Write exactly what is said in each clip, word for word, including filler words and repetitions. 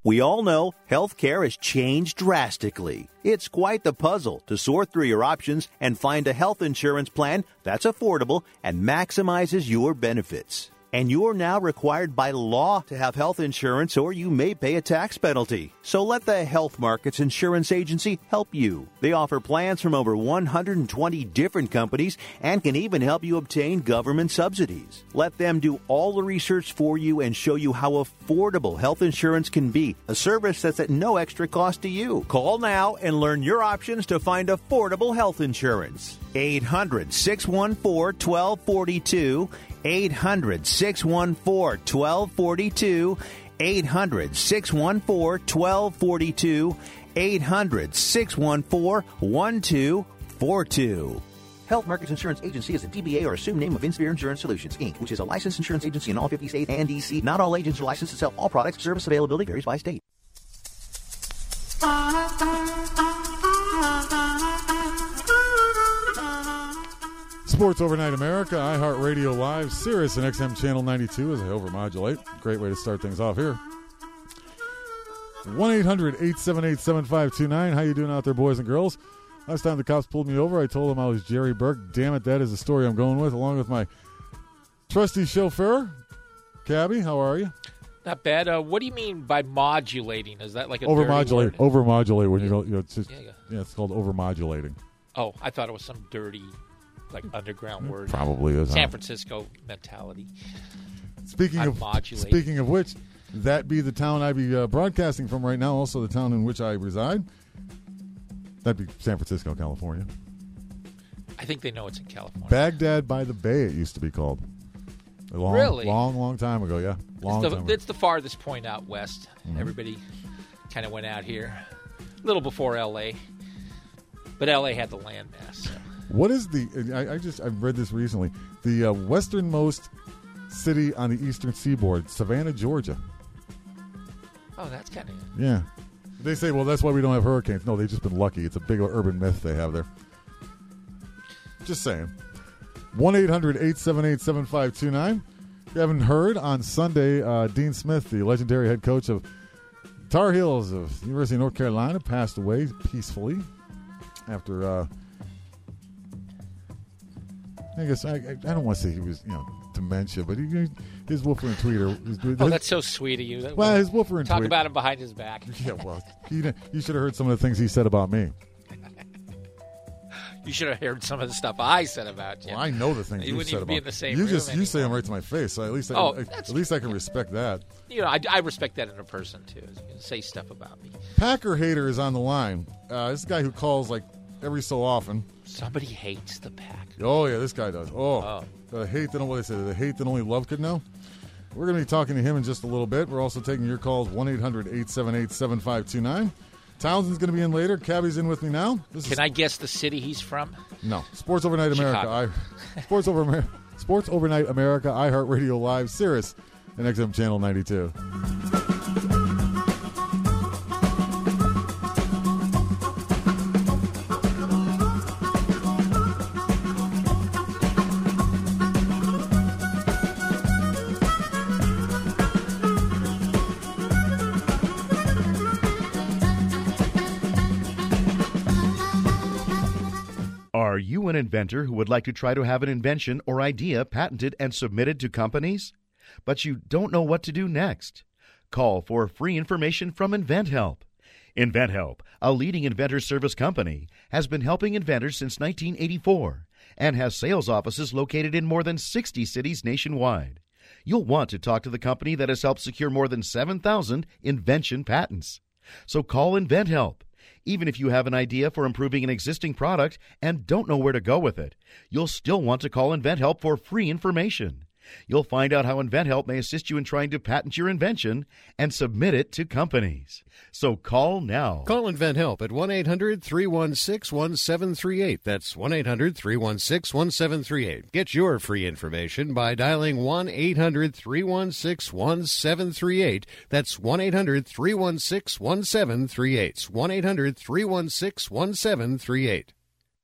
We all know healthcare has changed drastically. It's quite the puzzle to sort through your options and find a health insurance plan that's affordable and maximizes your benefits. And you're now required by law to have health insurance, or you may pay a tax penalty. So let the Health Markets Insurance Agency help you. They offer plans from over one hundred twenty different companies and can even help you obtain government subsidies. Let them do all the research for you and show you how affordable health insurance can be, a service that's at no extra cost to you. Call now and learn your options to find affordable health insurance. eight hundred, six one four, one two four two. eight hundred, six one four, one two four two. eight hundred, six one four, one two four two. eight hundred, six one four, one two four two. Health Markets Insurance Agency is a D B A or assumed name of Inspire Insurance Solutions, Incorporated, which is a licensed insurance agency in all fifty states and D C. Not all agents are licensed to sell all products. Service availability varies by state. Sports Overnight America, iHeartRadio Live, Sirius and X M Channel ninety-two as I overmodulate. Great way to start things off here. one eight hundred, eight seven eight, seven five two nine. How you doing out there, boys and girls? Last time the cops pulled me over, I told them I was Jerry Burke. Damn it, that is the story I'm going with, along with my trusty chauffeur, Cabby. How are you? Not bad. Uh, what do you mean by modulating? Is that like a overmodulate? Dirty word? Overmodulate when you go. You know, it's just, yeah, yeah. yeah, it's called overmodulating. Oh, I thought it was some dirty, like underground word. Probably is. San huh? Francisco mentality. Speaking of modulating. speaking of which, that be the town I be uh, broadcasting from right now. Also, the town in which I reside. That'd be San Francisco, California. I think they know it's in California. Baghdad by the Bay, it used to be called. A long, really? Long, long time ago, yeah. Long it's, the, time ago. it's the farthest point out west. Mm-hmm. Everybody kind of went out here a little before L A. But L A had the landmass. So. What is the, I, I just, I've read this recently, the uh, westernmost city on the eastern seaboard, Savannah, Georgia. Oh, that's kind of... Yeah. They say, well, that's why we don't have hurricanes. No, they've just been lucky. It's a big urban myth they have there. Just saying. one eight hundred, eight seven eight, seven five two nine. If you haven't heard, on Sunday, uh, Dean Smith, the legendary head coach of Tar Heels of the University of North Carolina, passed away peacefully after, uh, I guess, I, I don't want to say he was, you know, dementia, but he, his woofer and tweeter. His, oh, that's so sweet of you. That well, his woofer and talk tweet. about him behind his back. Yeah, well, you, you should have heard some of the things he said about me. You should have heard some of the stuff I said about you. Well, I know the things you you said about be in the same you. Room Just anymore. You say them right to my face, so at least I, oh, I at least I can respect that. You know, I, I respect that in a person too. You can say stuff about me. Packer hater is on the line. Uh, this is a guy who calls like every so often. Somebody hates the Pack. Oh yeah, this guy does. Oh, oh. the hate that what they say, the hate that only love could know. We're going to be talking to him in just a little bit. We're also taking your calls one eight hundred, eight seven eight, seven five two nine. Townsend's going to be in later. Cabby's in with me now. This Can is... I guess the city he's from? No. Sports Overnight America. I... Sports Over Sports Overnight America, iHeartRadio Live, Sirius, and X M Channel ninety-two. Are you an inventor who would like to try to have an invention or idea patented and submitted to companies? But you don't know what to do next? Call for free information from InventHelp. InventHelp, a leading inventor service company, has been helping inventors since nineteen eighty-four and has sales offices located in more than sixty cities nationwide. You'll want to talk to the company that has helped secure more than seven thousand invention patents. So call InventHelp. Even if you have an idea for improving an existing product and don't know where to go with it, you'll still want to call InventHelp for free information. You'll find out how InventHelp may assist you in trying to patent your invention and submit it to companies. So call now. Call InventHelp at one eight hundred, three one six, one seven three eight. That's one eight hundred, three one six, one seven three eight. Get your free information by dialing one eight hundred, three one six, one seven three eight. That's one eight hundred, three one six, one seven three eight. one eight hundred, three one six, one seven three eight.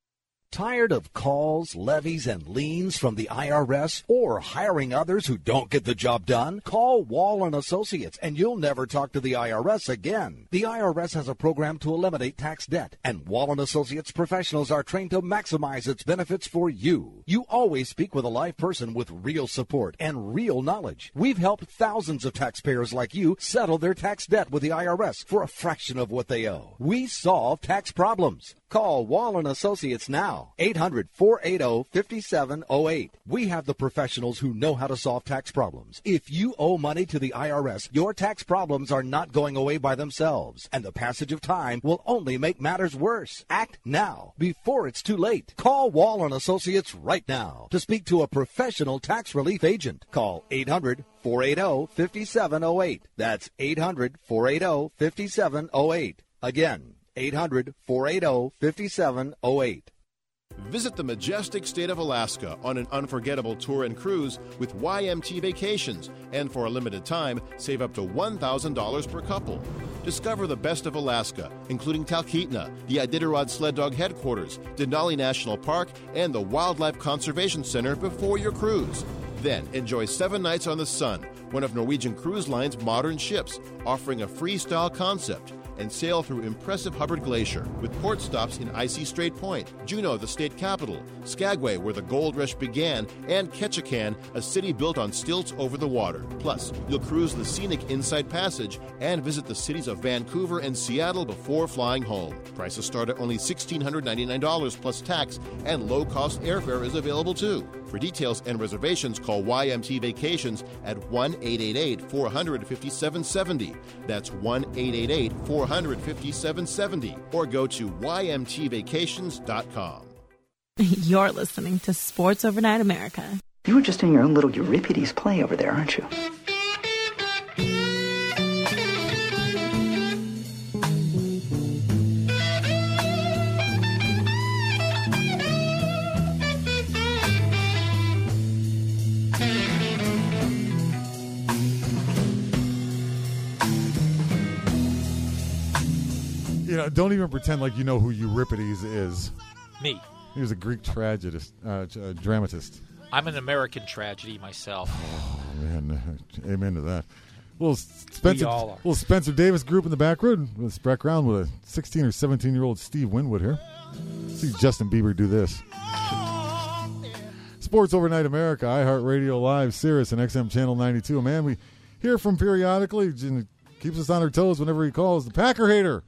Tired of calls, levies, and liens from the I R S or hiring others who don't get the job done? Call Wall and Associates and you'll never talk to the I R S again. The I R S has a program to eliminate tax debt, and Wall and Associates professionals are trained to maximize its benefits for you. You always speak with a live person with real support and real knowledge. We've helped thousands of taxpayers like you settle their tax debt with the I R S for a fraction of what they owe. We solve tax problems. Call Wall and Associates now, eight hundred, four eight zero, five seven zero eight. We have the professionals who know how to solve tax problems. If you owe money to the I R S, your tax problems are not going away by themselves, and the passage of time will only make matters worse. Act now, before it's too late. Call Wall and Associates right now to speak to a professional tax relief agent. Call eight hundred, four eight zero, five seven zero eight. That's eight hundred, four eight zero, five seven zero eight. Again, eight hundred, four eight zero, five seven zero eight. Visit the majestic state of Alaska on an unforgettable tour and cruise with Y M T Vacations, and for a limited time, save up to one thousand dollars per couple. Discover the best of Alaska, including Talkeetna, the Iditarod Sled Dog Headquarters, Denali National Park, and the Wildlife Conservation Center before your cruise. Then enjoy seven nights on the Sun, one of Norwegian Cruise Line's modern ships, offering a freestyle concept, and sail through impressive Hubbard Glacier with port stops in icy Strait Point, Juneau, the state capital, Skagway, where the gold rush began, and Ketchikan, a city built on stilts over the water. Plus, you'll cruise the scenic Inside Passage and visit the cities of Vancouver and Seattle before flying home. Prices start at only one thousand six hundred ninety-nine dollars plus tax, and low-cost airfare is available too. For details and reservations, call Y M T Vacations at one eight eight eight, four hundred, five seven seven zero. That's one eight eight eight, four hundred, five seven seven zero. Or go to y m t vacations dot com. You're listening to Sports Overnight America. You were just in your own little Euripides play over there, aren't you? You know, don't even pretend like you know who Euripides is. Me. He was a Greek tragedist, uh, uh, dramatist. I'm an American tragedy myself. Oh, man. Amen to that. Little Spencer, We all are. little Spencer Davis group in the back room with Breck Ground with a sixteen or seventeen-year-old Steve Winwood here. See Justin Bieber do this. Sports Overnight America, iHeartRadio Live, Sirius, and X M Channel ninety-two. A man we hear from periodically, and keeps us on our toes whenever he calls, the Packer Hater.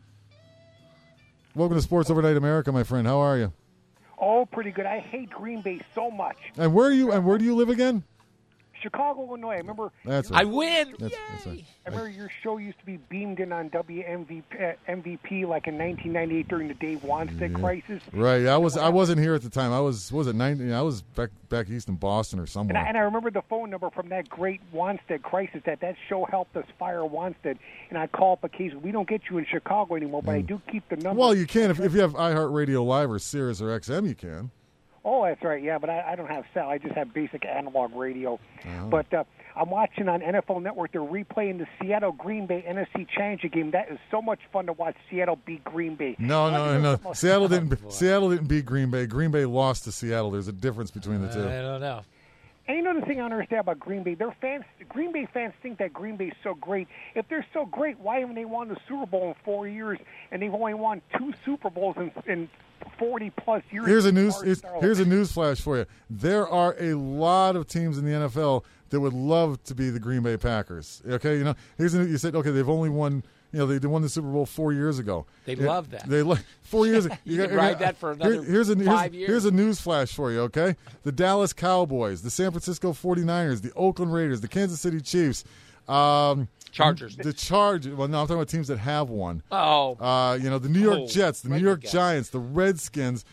Welcome to Sports Overnight America, my friend. How are you? Oh, pretty good. I hate Green Bay so much. And where are you? And where do you live again? Chicago, Illinois. I remember. That's right. I win. That's, that's right. I remember your show used to be beamed in on W M V P, uh, M V P like in nineteen ninety-eight during the Dave Wanstead Yeah. crisis. Right. I was. I wasn't here at the time. I was. Was it ninety? I was back back east in Boston or And somewhere. I, and I remember the phone number from that great Wanstead crisis. That that show helped us fire Wanstead. And I call up occasionally. We don't get you in Chicago anymore, but I do keep the number. Well, you can if, if you have iHeartRadio Live or Sirius or X M, you can. Oh, that's right. Yeah, but I, I don't have cell. I just have basic analog radio. Oh. But uh, I'm watching on N F L Network. They're replaying the Seattle Green Bay N F C Championship game. That is so much fun to watch. Seattle beat Green Bay. No, no, no. Most- Seattle didn't. Seattle didn't beat Green Bay. Green Bay lost to Seattle. There's a difference between the two. I don't know. And you know the thing I don't understand about Green Bay? Their fans, Green Bay fans think that Green Bay is so great. If they're so great, why haven't they won the Super Bowl in four years? And they've only won two Super Bowls in, in forty plus years. Here's a news. Here's, here's a news flash for you. There are a lot of teams in the N F L that would love to be the Green Bay Packers. Okay, you know, here's a, you said okay, they've only won. You know, they, they won the Super Bowl four years ago. They Yeah, love that. They lo- four years. ago. You can ride that for another here's a, five here's, years. Here's a news flash for you. Okay, the Dallas Cowboys, the San Francisco forty-niners, the Oakland Raiders, the Kansas City Chiefs. Um, Chargers. The Chargers. Well, no, I'm talking about teams that have won. Oh. Uh, you know, the New York Oh, Jets, the New Red York guys. Giants, the Redskins.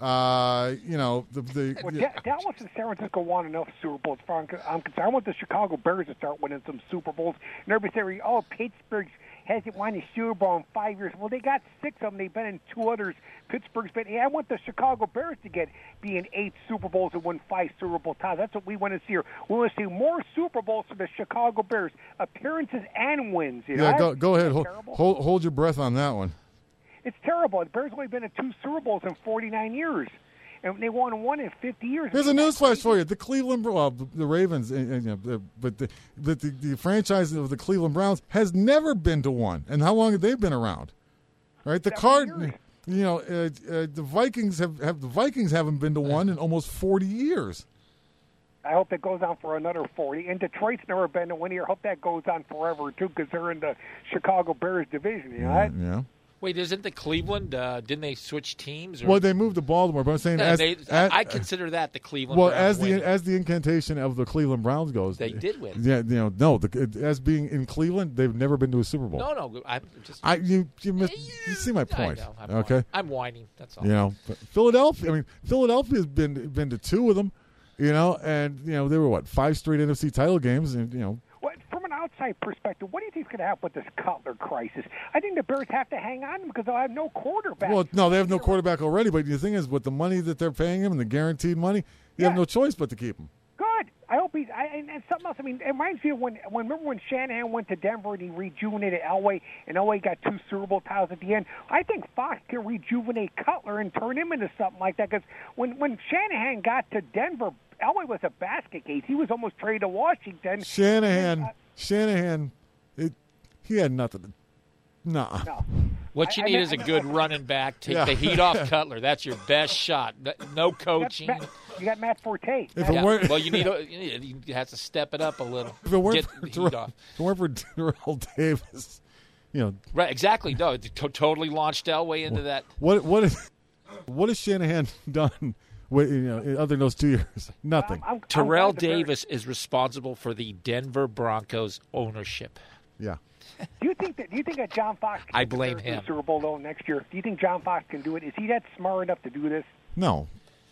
Uh, you know, the the. Well, Da- Dallas and San Francisco won enough Super Bowls. As far as I'm concerned, I want the Chicago Bears to start winning some Super Bowls. And everybody say, "Oh, Pittsburgh hasn't won a Super Bowl in five years." Well, they got six of them. They've been in two others. Pittsburgh's been. Yeah, I want the Chicago Bears to get be in eight Super Bowls and win five Super Bowl titles. That's what we want to see here. We want to see more Super Bowls for the Chicago Bears, appearances and wins. You know? Yeah, go go ahead. Isn't Hold, that terrible? hold hold your breath on that one. It's terrible. The Bears only been in two Super Bowls in forty-nine years. and they won one in fifty years. Here's a newsflash for you: the Cleveland, well, the Ravens, and, and, you know, but the, but the, the franchise of the Cleveland Browns has never been to one. And how long have they been around? Right, the card, you know, uh, uh, the Vikings have, have the Vikings haven't been to one in almost forty years. I hope that goes on for another forty. And Detroit's never been to one year. I hope that goes on forever, too, because they're in the Chicago Bears division. You know yeah, that? yeah. Wait, isn't the Cleveland, uh, didn't they switch teams? Or? Well, they moved to Baltimore, but I'm saying Yeah, as, they, as I consider that the Cleveland well, Browns as the winning. as the incantation of the Cleveland Browns goes, They did win. Yeah, you know, no, the, as being in Cleveland, they've never been to a Super Bowl. No, no, I'm just. I you you, missed, you see my point? I know, I'm okay, whining. I'm whining. That's all. You know, but Philadelphia. I mean, Philadelphia's been been to two of them. You know, and you know they were what five straight N F C title games, and you know. What, from an outside perspective, what do you think is going to happen with this Cutler crisis? I think the Bears have to hang on because they'll have no quarterback. Well, no, they have no quarterback already. But the thing is, with the money that they're paying him and the guaranteed money, you Yeah. have no choice but to keep him. Good. I hope he's. I, and, and something else. I mean, it reminds me of when, when remember when Shanahan went to Denver and he rejuvenated Elway, and Elway got two Super Bowl titles at the end. I think Fox can rejuvenate Cutler and turn him into something like that. Because when when Shanahan got to Denver, Elway was a basket case. He was almost traded to Washington. Shanahan, Uh, Shanahan, it, he had nothing. To, nah. no. What you I- I need mean- is a good running back. Take Yeah. the heat off Cutler. That's your best shot. No- No You got, coaching. Matt, you got Matt Forte. If Matt- it Yeah. weren't- Well, you need a, you need you have to step it up a little. If it weren't Get for the heat Terrell, off. if it weren't for Terrell Davis, you know, Right, exactly. No, it to- totally launched Elway into that. what what is what has Shanahan done? With, you know, other than those two years, nothing. I'm- I'm Terrell glad the Bears- Davis is responsible for the Denver Broncos ownership. Yeah. Do you think that? Do you think that John Fox? Can I get the blame Bears to the him. Super Bowl though next year. Do you think John Fox can do it? Is he that smart enough to do this? No.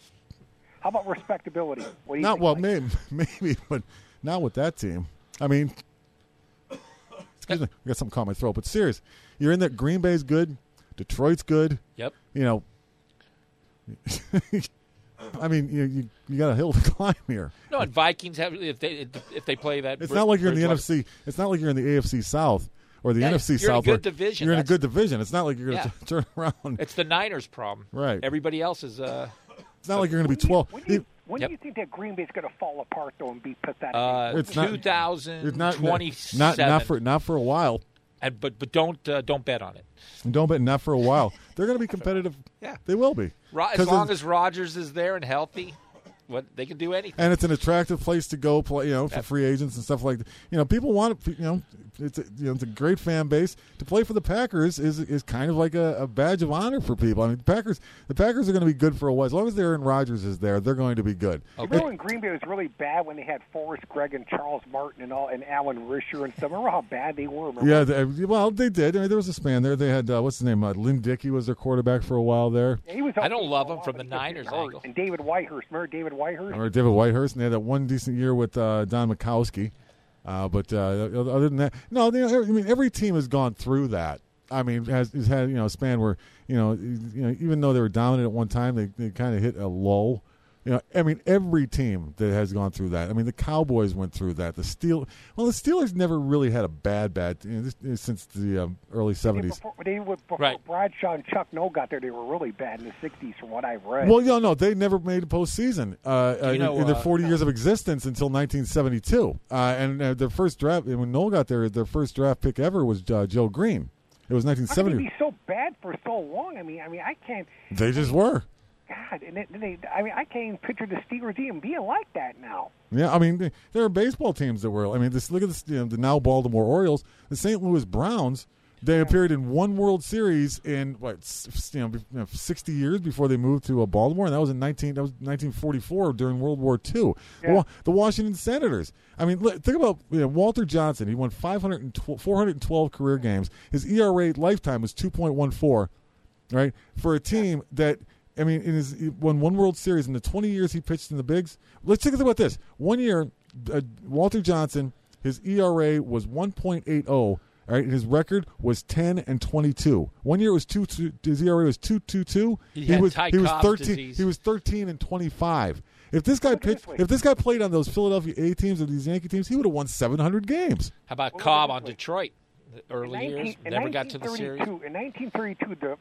How about respectability? What do you Not think, well, Mike? maybe, maybe, but not with that team. I mean, excuse me, I got something caught in my throat. But serious, you're in that. Green Bay's good, Detroit's good. Yep. You know, I mean, you, you you got a hill to climb here. No, and Vikings have if they if they play that. It's not like you're in the N F C. It's not like you're in the A F C South or the Yeah, N F C you're in a South. good where division. You're in a That's- good division. It's not like you're going to Yeah. turn around. It's the Niners' problem. Right. Everybody else is. Uh, It's not like you're going to be When do you- twelve. When do you, when Yep. do you think that Green Bay's going to fall apart though and be pathetic? uh, It's not- two thousand It's not twenty-seven. not not for not for a while. And, but but don't uh, don't bet on it. And don't bet not for a while. They're going to be competitive. Yeah. They will be. Ro- As 'Cause long it's- as Rodgers is there and healthy, what they can do anything. and it's an attractive place to go play, you know, for Yep. free agents and stuff like that. You know, people want it, you know, it's a, you know, it's a great fan base. To play for the Packers is is kind of like a, a badge of honor for people. I mean, the Packers the Packers are going to be good for a while. As long as Aaron Rodgers is there, they're going to be good. Remember when Green Bay was really bad when they had Forrest Gregg and Charles Martin and all and Alan Risher and stuff? Remember how bad they were? Remember? Yeah, they, well, they did. I mean, there was a span there. They had uh, what's his name? Uh, Lynn Dickey was their quarterback for a while there. Yeah, he was I don't okay love for a him while, from but the he kept Niners getting hurt. angle. And David Whitehurst. Remember David Whitehurst? Or David Whitehurst, and they had that one decent year with uh, Don Mikowski. Uh, but uh, other than that, no. They, I mean, every team has gone through that. I mean, has, has had you know a span where you know you know even though they were dominant at one time, they they kind of hit a lull. You know, I mean, every team that has gone through that. I mean, the Cowboys went through that. The Steel, well, the Steelers never really had a bad, bad you know, this, since the um, early seventies. Before, they were, before Right. Bradshaw and Chuck Noll got there, they were really bad in the sixties, from what I've read. Well, yeah, no, they never made a postseason uh, you know, in, in their uh, forty years of existence until nineteen seventy-two. Uh, and uh, their first draft, when Noel got there, their first draft pick ever was uh, Joe Green. It was nineteen How could they seventy. be so bad for so long? I mean, I mean, I can't. They just were. God, and they, they, I mean, I can't even picture the Steelers even being like that now. Yeah, I mean, they- there are baseball teams that were. I mean, this look at this, you know, the now Baltimore Orioles, the Saint Louis Browns. They appeared in one World Series in what s- you know, be- you know, sixty years before they moved to uh, Baltimore, and that was in nineteen that was nineteen forty-four during World War Two. Yeah. Wa- The Washington Senators. I mean, li- think about you know, Walter Johnson. He won five hundred twelve, four hundred twelve career games. His E R A lifetime was two point one four. Right, for a team that. I mean, in his, he won one World Series in the twenty years he pitched in the bigs. Let's think about this. One year, uh, Walter Johnson, his E R A was one point eight oh. All right, and his record was ten and twenty-two. One year it was two. two his E R A was two two two. He had was Ty he was Cobb's thirteen. disease. He was thirteen and twenty-five. If this guy Look at it pitched, this way. if this guy played on those Philadelphia A teams or these Yankee teams, he would have won seven hundred games. How about Well, Cobb look on at this way. Detroit? The early In years, nineteen- in never got to the series. nineteen thirty-two In nineteen thirty-two, the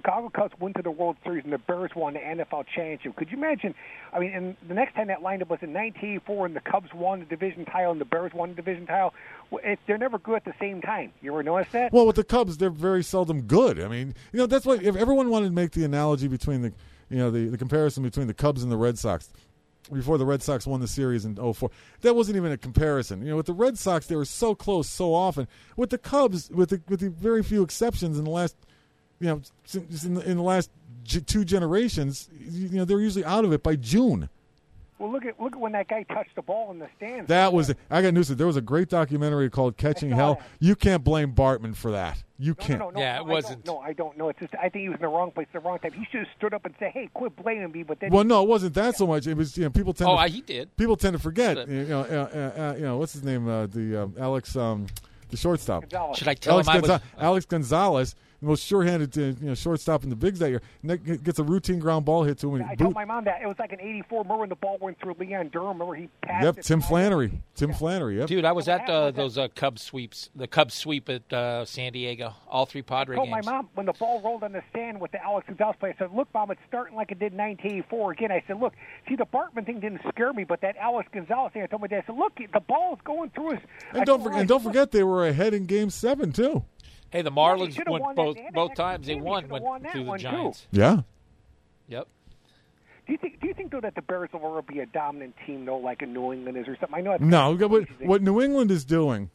Chicago Cubs went to the World Series and the Bears won the N F L championship. Could you imagine? I mean, and the next time that lineup was in nineteen eighty-four, and the Cubs won the division title and the Bears won the division title. It, they're never good at the same time. You ever notice that? Well, with the Cubs, they're very seldom good. I mean, you know, that's why if everyone wanted to make the analogy between the, you know, the, the comparison between the Cubs and the Red Sox. Before the Red Sox won the series in oh four. That wasn't even a comparison. You know, with the Red Sox, they were so close so often. With the Cubs, with the with the very few exceptions in the last, you know, in the, in the last g- two generations, you know, they're usually out of it by June. Well, look at look at when that guy touched the ball in the stands. That was I got news. There was a great documentary called Catching Hell. That. You can't blame Bartman for that. You no, can't. No, no, no, yeah, no, it I wasn't. No, I don't know. It's just I think he was in the wrong place at the wrong time. He should have stood up and said, "Hey, quit blaming me." But then well, no, it wasn't that so much. It was you know people tend. Oh, to, he did. People tend to forget. You know, uh, uh, you know what's his name? Uh, the um, Alex, um, the shortstop. Gonzalez. Should I tell Alex, him I Gonza- was, uh, Alex Gonzalez, the most sure-handed uh, you know shortstop in the bigs that year, and gets a routine ground ball hit to him. And I boot. told my mom that it was like an eighty-four. Remember when the ball went through Leon Durham? Remember he passed Yep, it Tim by- Flannery. Tim Yeah. Flannery. Yep. Dude, I was What at uh, happened was those uh, Cubs sweeps, the Cubs sweep at uh, San Diego, all three Padre I told games. my mom when the ball rolled on the stand with the Alex Gonzalez play, I said, "Look, Mom, it's starting like it did in nineteen eighty-four again." I said, "Look, see, the Bartman thing didn't scare me, but that Alex Gonzalez thing." I told my dad, "I said, look, the ball is going through his." And I don't said, forget, "Well, and don't forget, they were ahead in Game Seven too. Hey, the they Marlins should've went won that. both They had both that times. They game. They won should've went won that through the one, too. Giants. Yeah. Yep. Do you think? Do you think though that the Bears will ever be a dominant team though, like a New England is or something? I know. It's No, kind of what, crazy. what New England is doing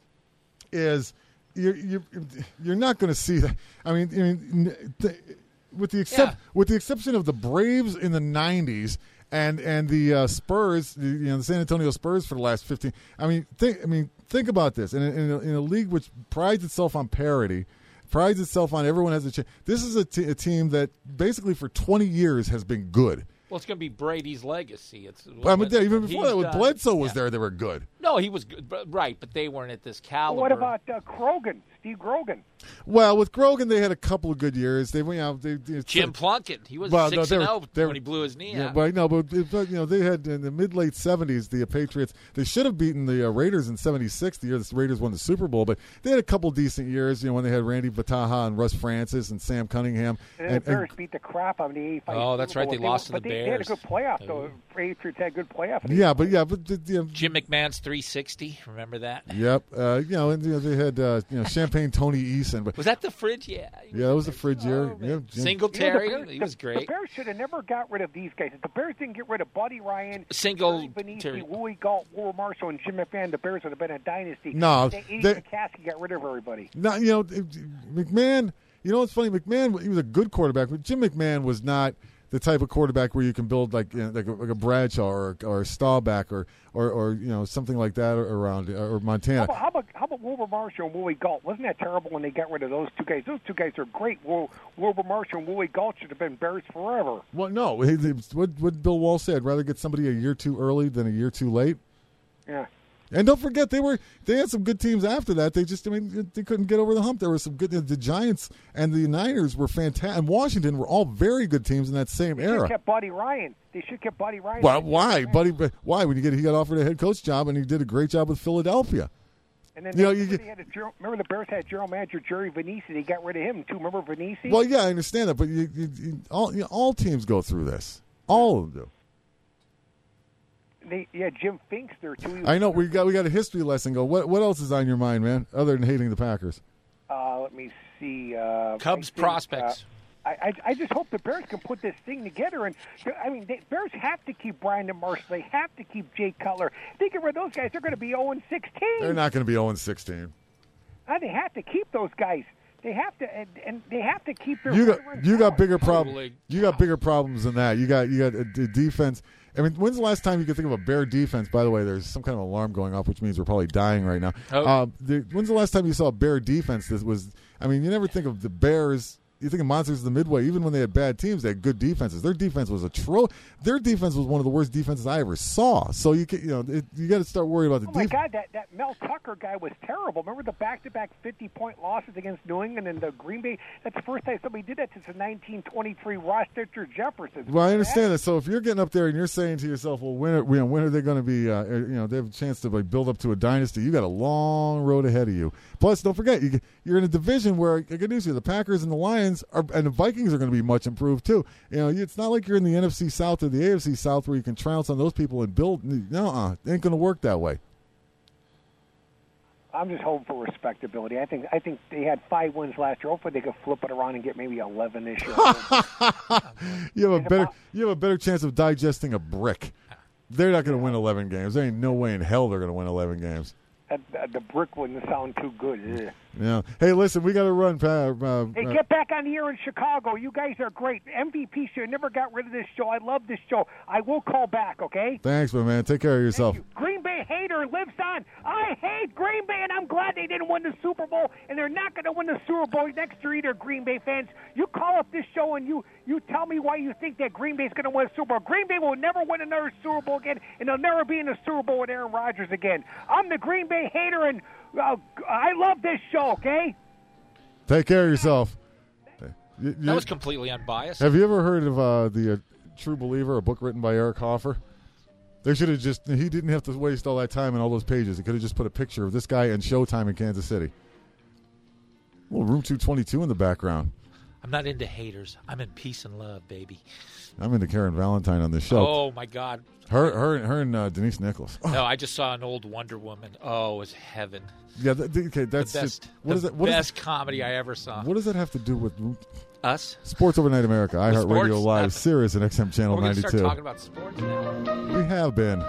is you're you're, you're not going to see that. I mean, I mean the, with the except Yeah. with the exception of the Braves in the nineties and and the uh, Spurs, the, you know, the San Antonio Spurs for the last fifteen. I mean, think I mean think about this in a, in a, in a league which prides itself on parity. Prides itself on everyone has a chance. This is a, t- a team that basically for twenty years has been good. Well, it's going to be Brady's legacy. It's I mean, even before he's that, when done- Bledsoe was yeah. there, they were good. No, he was good, but- right, but they weren't at this caliber. What about uh, Krogan, Steve Grogan? Well, with Grogan, they had a couple of good years. They, you know, they, they Jim Plunkett? He was Well, no, six they and were- zero they were- when he blew his knee Yeah, out. but no, but, but you know they had in the mid late seventies the uh, Patriots. They should have beaten the uh, Raiders in seventy-six, the year the Raiders won the Super Bowl. But they had a couple decent years. You know when they had Randy Vataha and Russ Francis and Sam Cunningham. And, the Bears beat the crap out of the eighty-five. Oh, that's Super right, Bowl. they lost to but the they, They had a Bears. good playoff though. Patriots had a good playoff. yeah, but yeah, but the, you know, Jim McMahon's three sixty. Remember that? Yep, uh, you know, and you know, they had uh, you know Champagne Tony Eason, but Was that the fridge? Yeah. yeah, that was the fridge year. Oh, Yeah, man. Jim- Singletary, You know, the Bears- he was the, great. The Bears should have never got rid of these guys. If the Bears didn't get rid of Buddy Ryan, Single- Benisi, Terry. Louis Galt, Will Marshall, and Jim McMahon, the Bears would have been a dynasty. No, they, Eddie they- McCaskey got rid of everybody. No, you know, McMahon. You know what's funny? McMahon, he was a good quarterback, but Jim McMahon was not the type of quarterback where you can build like you know, like, a, like a Bradshaw or or a Staubach or, or or you know something like that around or How Montana. about, how about how about Wilbur Marshall and Willie Galt? Wasn't that terrible when they got rid of those two guys? Those two guys are great. Wil, Wilbur Marshall and Willie Galt should have been Bears forever. Well, no, he- he- what what Bill Wall said: rather get somebody a year too early than a year too late. Yeah. And don't forget, they were they had some good teams after that. They just, I mean, they couldn't get over the hump. There were some good. The Giants and the Niners were fantastic, and Washington were all very good teams in that same They should era. have kept Buddy Ryan. They should have kept Buddy Ryan. Well, why, buddy? Why when you get he got offered a head coach job and he did a great job with Philadelphia. And then You know, they, you they get- had a, general- remember the Bears had general manager Jerry Venisi. They got rid of him too. Remember Venisi? Well, yeah, I understand that, but you, you, you, all you know, all teams go through this. All of them do. They, yeah, Jim Finks there too. He was- I know we got we got a history lesson. Go. What what else is on your mind, man? Other than hating the Packers? Uh, let me see. Uh, Cubs I think, prospects. Uh, I, I I just hope the Bears can put this thing together. And I mean, the Bears have to keep Brandon Marshall. They have to keep Jake Cutler. They get rid of those guys. They're going to be zero and sixteen. They're not going to be zero and sixteen. Uh, they have to keep those guys. They have to, and, and they have to keep their. You got veterans you got going. bigger problems. Totally. You got bigger problems than that. You got you got a, d- defense. I mean, when's the last time you could think of a Bear defense? By the way, there's some kind of alarm going off, which means we're probably dying right now. Oh. Uh, the, when's the last time you saw a Bear defense that was? I mean, you never think of the Bears. You think of Monsters of the Midway. Even when they had bad teams, they had good defenses. Their defense was a tro. Their defense was one of the worst defenses I ever saw. So you can, you know it, you got to start worrying about the Oh my defense. God, that, that Mel Tucker guy was terrible. Remember the back-to-back fifty-point losses against New England and the Green Bay? That's the first time somebody did that since the nineteen twenty-three Rochester Jefferson. Well, I understand that. So if you're getting up there and you're saying to yourself, "Well, when are, you know, when are they going to be? Uh, you know, they have a chance to like build up to a dynasty." You got a long road ahead of you. Plus, don't forget, you, you're in a division where I can news you, the Packers and the Lions Twins are, and the Vikings are going to be much improved too. You know, it's not like you're in the N F C South or the A F C South where you can trounce on those people and build. No, it ain't going to work that way. I'm just hoping for respectability. I think I think they had five wins last year. Hopefully, they could flip it around and get maybe eleven this year. you have a better you have a better chance of digesting a brick. They're not going to win eleven games. There ain't no way in hell they're going to win eleven games. That, that, the brick wouldn't sound too good. Ugh. Yeah. Hey, listen, we got to run. Uh, uh, hey, get back on the air in Chicago. You guys are great. M V P show never got rid of this show. I love this show. I will call back, okay? Thanks, my man. Take care of yourself. You. Green Bay hater lives on. I hate Green Bay, and I'm glad they didn't win the Super Bowl, and they're not going to win the Super Bowl next year either, Green Bay fans. You call up this show, and you, you tell me why you think that Green Bay's going to win a Super Bowl. Green Bay will never win another Super Bowl again, and they'll never be in the Super Bowl with Aaron Rodgers again. I'm the Green Bay hater, and uh, I love this show, okay? Take care of yourself. You, you, that was completely unbiased. Have you ever heard of uh, the uh, True Believer, a book written by Eric Hoffer? They should have just, he didn't have to waste all that time and all those pages. He could have just put a picture of this guy and Showtime in Kansas City. Well, Room two twenty-two in the background. I'm not into haters. I'm in peace and love, baby. I'm into Karen Valentine on this show. Oh, my God. Her her, her and uh, Denise Nicholas. No, I just saw an old Wonder Woman. Oh, it was heaven. Yeah, th- th- okay, that's the best, just, what the is that, what best is, comedy I ever saw. What does that have to do with us? Sports Overnight America, iHeartRadio Live, not, Sirius, and X M Channel we're ninety-two. We're going to start talking about sports now. We have been.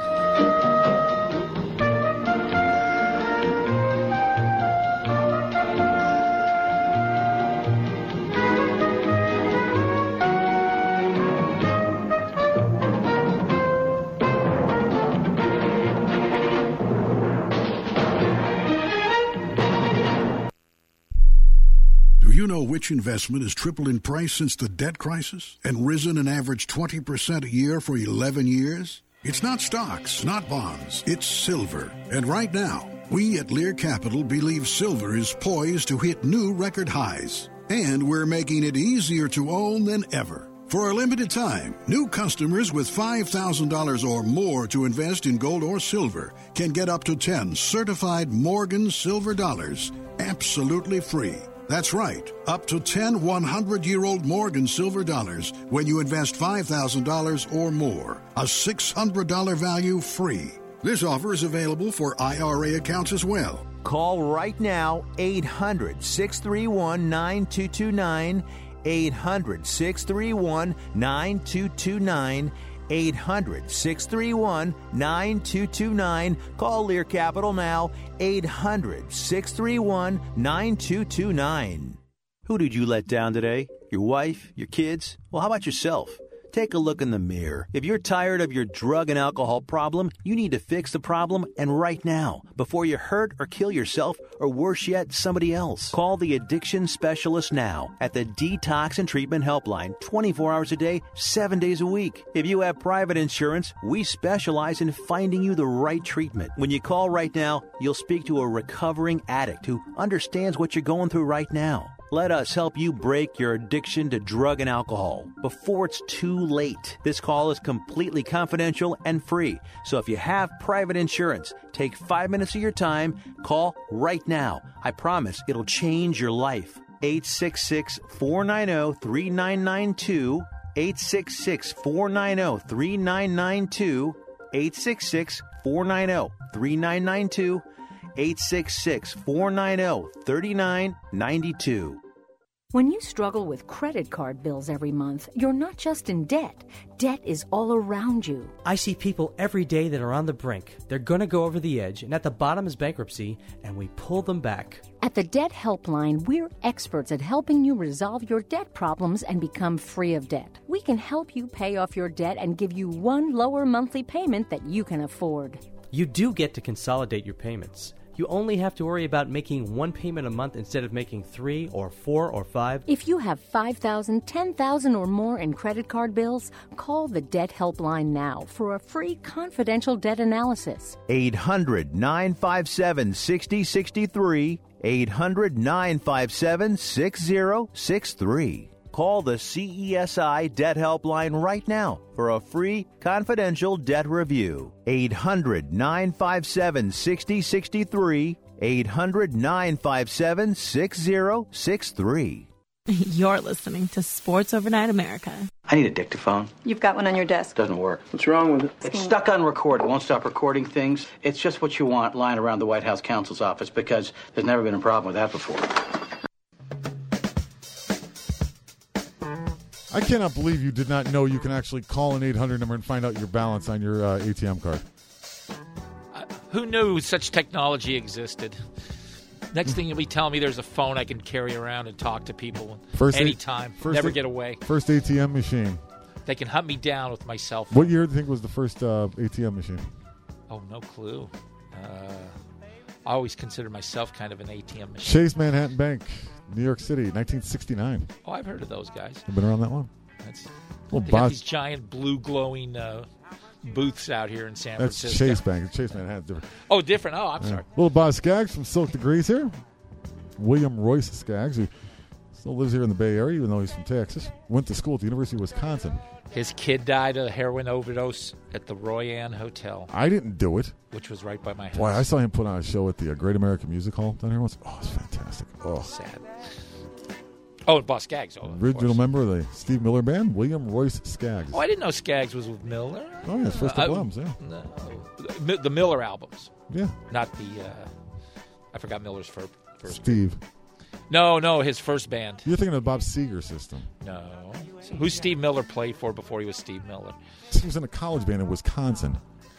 Do you know which investment has tripled in price since the debt crisis and risen an average twenty percent a year for eleven years? It's not stocks, not bonds, it's silver. And right now, we at Lear Capital believe silver is poised to hit new record highs. And we're making it easier to own than ever. For a limited time, new customers with five thousand dollars or more to invest in gold or silver can get up to ten certified Morgan silver dollars absolutely free. That's right, up to ten one hundred-year-old Morgan silver dollars when you invest five thousand dollars or more. A six hundred dollars value free. This offer is available for I R A accounts as well. Call right now, eight hundred, six three one, nine two two nine, eight hundred, six three one, nine two two nine, eight hundred, six three one, nine two two nine. Call Lear Capital now, eight hundred, six three one, nine two two nine. Who did you let down today? Your wife? Your kids? Well, how about yourself? Take a look in the mirror. If you're tired of your drug and alcohol problem, you need to fix the problem, and right now, before you hurt or kill yourself, or worse yet, somebody else. Call the addiction specialist now at the Detox and Treatment Helpline, twenty-four hours a day, seven days a week. If you have private insurance, we specialize in finding you the right treatment. When you call right now, you'll speak to a recovering addict who understands what you're going through right now. Let us help you break your addiction to drug and alcohol before it's too late. This call is completely confidential and free. So if you have private insurance, take five minutes of your time. Call right now. I promise it'll change your life. eight six six, four nine zero, three nine nine two. eight six six, four nine zero, three nine nine two. eight six six, four nine zero, three nine nine two. eight six six, four nine zero, three nine nine two. When you struggle with credit card bills every month, you're not just in debt. Debt is all around you. I see people every day that are on the brink. They're going to go over the edge, and at the bottom is bankruptcy, and we pull them back. At the Debt Helpline, we're experts at helping you resolve your debt problems and become free of debt. We can help you pay off your debt and give you one lower monthly payment that you can afford. You do get to consolidate your payments. You only have to worry about making one payment a month instead of making three or four or five. If you have five thousand dollars, ten thousand dollars or more in credit card bills, call the Debt Helpline now for a free confidential debt analysis. eight hundred, nine five seven, six zero six three. eight hundred, nine five seven, six zero six three. Call the C E S I Debt Helpline right now for a free confidential debt review. eight hundred, nine five seven, six zero six three. eight hundred, nine five seven, six zero six three. You're listening to Sports Overnight America. I need a dictaphone. You've got one on your desk. Doesn't work. What's wrong with it? It's stuck on record. It won't stop recording things. It's just what you want lying around the White House counsel's office because there's never been a problem with that before. I cannot believe you did not know you can actually call an eight hundred number and find out your balance on your uh, A T M card. Uh, who knew such technology existed? Next thing you'll be telling me there's a phone I can carry around and talk to people First anytime. A- first Never a- get away. First A T M machine. They can hunt me down with my cell phone. What year do you think was the first uh, A T M machine? Oh, no clue. Uh, I always consider myself kind of an A T M machine. Chase Manhattan Bank, New York City, nineteen sixty-nine. Oh, I've heard of those guys. They've been around that long. That's, well, they Boss, got these giant blue glowing uh, booths out here in San that's Francisco. Chase Bank. Chase Manhattan's different. Oh, different. Oh, I'm Yeah. sorry. Little Boz Skaggs from Silk Degrees here. William Royce Skaggs, who still lives here in the Bay Area, even though he's from Texas. Went to school at the University of Wisconsin. His kid died of a heroin overdose at the Royan Hotel. I didn't do it. Which was right by my house. Boy, I saw him put on a show at the uh, Great American Music Hall down here once. Oh, it's fantastic. Oh, sad. Oh, and Boss Skaggs. Oh, original member of the Steve Miller Band, William Royce Skaggs. Oh, I didn't know Skaggs was with Miller. Oh, yeah, his first couple uh, albums, yeah. No, the, the Miller albums. Yeah. Not the, uh, I forgot Miller's first. first Steve. No, no, his first band. You're thinking of Bob Seger system. No. Who's Steve Miller played for before he was Steve Miller? He was in a college band in Wisconsin.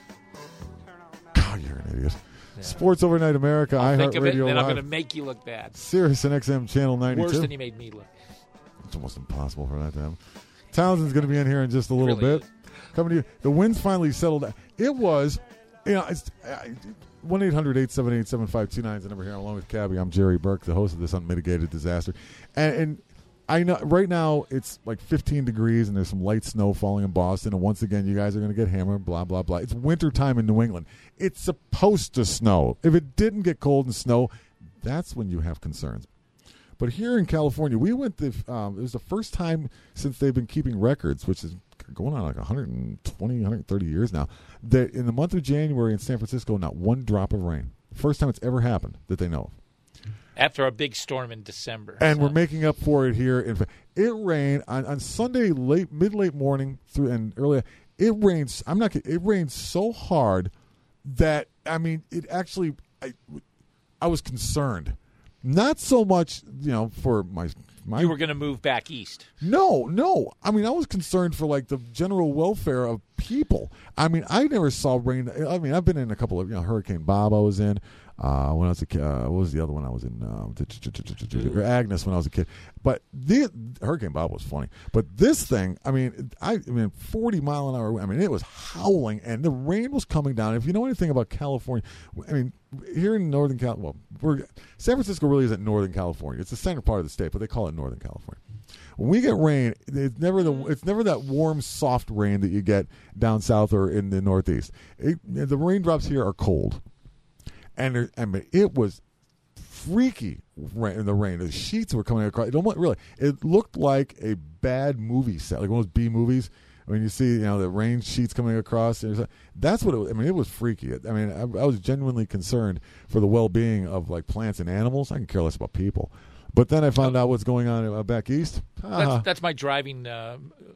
God, you're an idiot. Yeah. Sports Overnight America, I'll think of it, iHeartRadio then I'm Live. going to make you look bad. Sirius and X M Channel ninety-two. Worse than he made me look. It's almost impossible for that to happen. Townsend's going to be in here in just a little Really bit. Coming to you. The winds finally settled. It was, you know, it's one eight hundred eight seven eight seven five two nine is the number here. Along with Cabby, I'm Jerry Burke, the host of this Unmitigated Disaster. And, and I know right now it's like fifteen degrees and there's some light snow falling in Boston. And once again, you guys are going to get hammered, blah, blah, blah. It's wintertime in New England. It's supposed to snow. If it didn't get cold and snow, that's when you have concerns. But here in California, we went. The, um, it was the first time since they've been keeping records, which is going on like one hundred twenty, one hundred thirty years now, that in the month of January in San Francisco, not one drop of rain. First time it's ever happened that they know of. After a big storm in December. And so. we're making up for it here. In, it rained on, on Sunday, late, mid late morning through and early. It rains. I'm not. It rained so hard that I mean, it actually. I, I was concerned. Not so much, you know, for my my. You were going to move back east. No, no. I mean, I was concerned for like the general welfare of people. I mean, I never saw rain. I mean, I've been in a couple of, you know, Hurricane Bob. I was in uh, when I was a kid. Uh, what was the other one I was in? Uh, Agnes when I was a kid. But the Hurricane Bob was funny. But this thing, I mean, I, I mean, forty mile an hour. I mean, it was howling, and the rain was coming down. If you know anything about California, I mean, here in Northern Cal, well, we're, San Francisco really isn't Northern California. It's the center part of the state, but they call it Northern California. When we get rain, it's never the it's never that warm, soft rain that you get down south or in the Northeast. It, the raindrops here are cold, and there, I mean, it was freaky rain, the rain. The sheets were coming across. It almost really, it looked like a bad movie set, like one of those B movies. When you see, you know, the rain sheets coming across, that's what it was. I mean, it was freaky. I mean, I, I was genuinely concerned for the well-being of like plants and animals. I can care less about people. But then I found out what's going on uh, back east. That's, uh, that's my driving uh,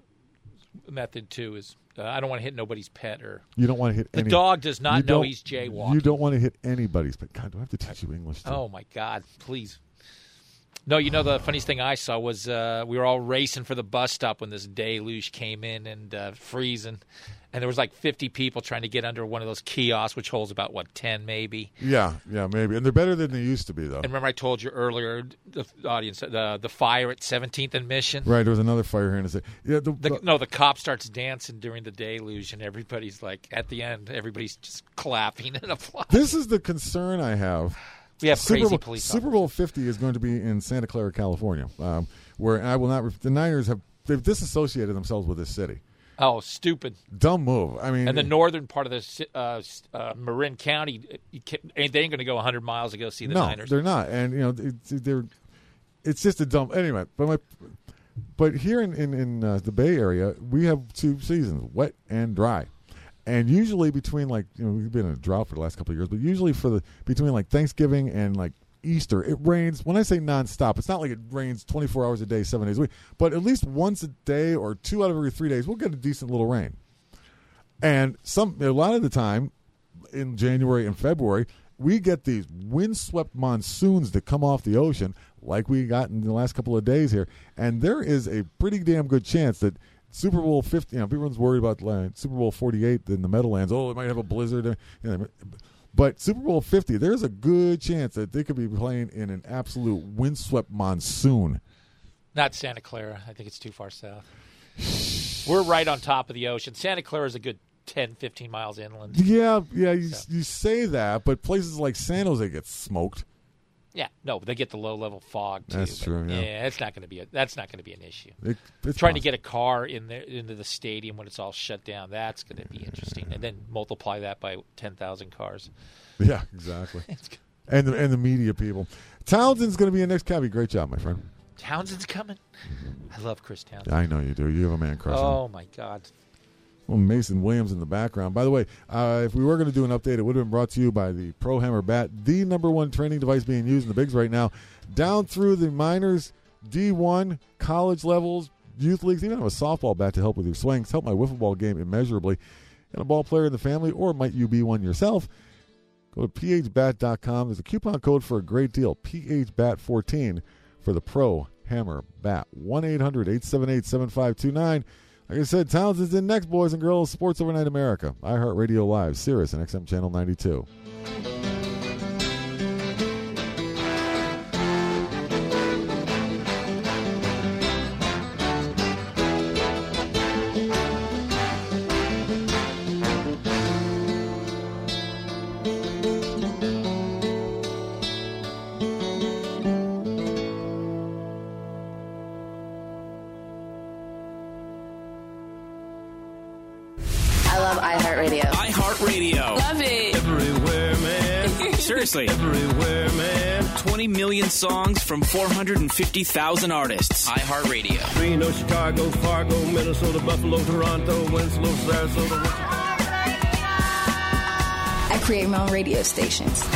method too. Is uh, I don't want to hit nobody's pet or you don't want to hit the any, dog does not know don't- he's jaywalking. You don't want to hit anybody's pet. God, do I have to teach you English too? Oh my God! Please. No, you know the funniest thing I saw was uh, we were all racing for the bus stop when this deluge came in and uh, freezing, and there was like fifty people trying to get under one of those kiosks, which holds about what ten maybe. Yeah, yeah, maybe, and they're better than they used to be, though. And remember, I told you earlier, the audience, the the fire at seventeenth and Mission. Right, there was another fire here in the city. Yeah, the, The, no, the cop starts dancing during the deluge, and everybody's like, at the end, everybody's just clapping and applauding. This is the concern I have. We have Super crazy Bowl, police Super Bowl fifty is going to be in Santa Clara, California, um, where and I will not. The Niners have they've disassociated themselves with this city. Oh, stupid! Dumb move. I mean, and the northern part of the uh, uh, Marin County, you can't, they ain't going to go one hundred miles to go see the no, Niners. they're not. And you know, it's, they're it's just a dumb. Anyway, but my but here in in, in uh, the Bay Area, we have two seasons: wet and dry. And usually between like, you know, we've been in a drought for the last couple of years, but usually for the between like Thanksgiving and like Easter, it rains. When I say nonstop, it's not like it rains twenty-four hours a day, seven days a week, but at least once a day or two out of every three days, we'll get a decent little rain. And some a lot of the time in January and February, we get these windswept monsoons that come off the ocean like we got in the last couple of days here. And there is a pretty damn good chance that Super Bowl fifty, you know, everyone's worried about uh, Super Bowl forty-eight in the Meadowlands. Oh, it might have a blizzard. You know, but Super Bowl fifty, there's a good chance that they could be playing in an absolute windswept monsoon. Not Santa Clara. I think it's too far south. We're right on top of the ocean. Santa Clara is a good ten, fifteen miles inland. Yeah, yeah, you, So. you say that, but places like San Jose get smoked. Yeah, no, they get the low-level fog too. That's but true, yeah. yeah, it's not going to be a, that's not going to be an issue. It, it's Trying to possible. get a car in there into the stadium when it's all shut down, that's going to be interesting. And then multiply that by ten thousand cars. Yeah, exactly. and the and the media people. Townsend's going to be in next cabbie. Great job, my friend. Townsend's coming. I love Chris Townsend. I know you do. You have a man crush on him. Oh my God. Well, Mason Williams in the background. By the way, uh, if we were going to do an update, it would have been brought to you by the Pro Hammer Bat, the number one training device being used in the bigs right now, down through the minors, D one, college levels, youth leagues. Even have a softball bat to help with your swings. Help my wiffle ball game immeasurably. And a ball player in the family, or might you be one yourself? Go to p h bat dot com. There's a coupon code for a great deal, P H bat fourteen, for the Pro Hammer Bat. one eight hundred eight seven eight seven five two nine. Like I said, Townsend's in next, boys and girls. Sports Overnight America, iHeartRadio Live, Sirius and X M Channel ninety-two. I love iHeartRadio. iHeartRadio. Love it. Everywhere, man. Seriously. Everywhere, man. twenty million songs from four hundred fifty thousand artists. iHeartRadio. Reno, Chicago, Fargo, Minnesota, Buffalo, Toronto, Winslow, Sarasota. I create my own radio stations.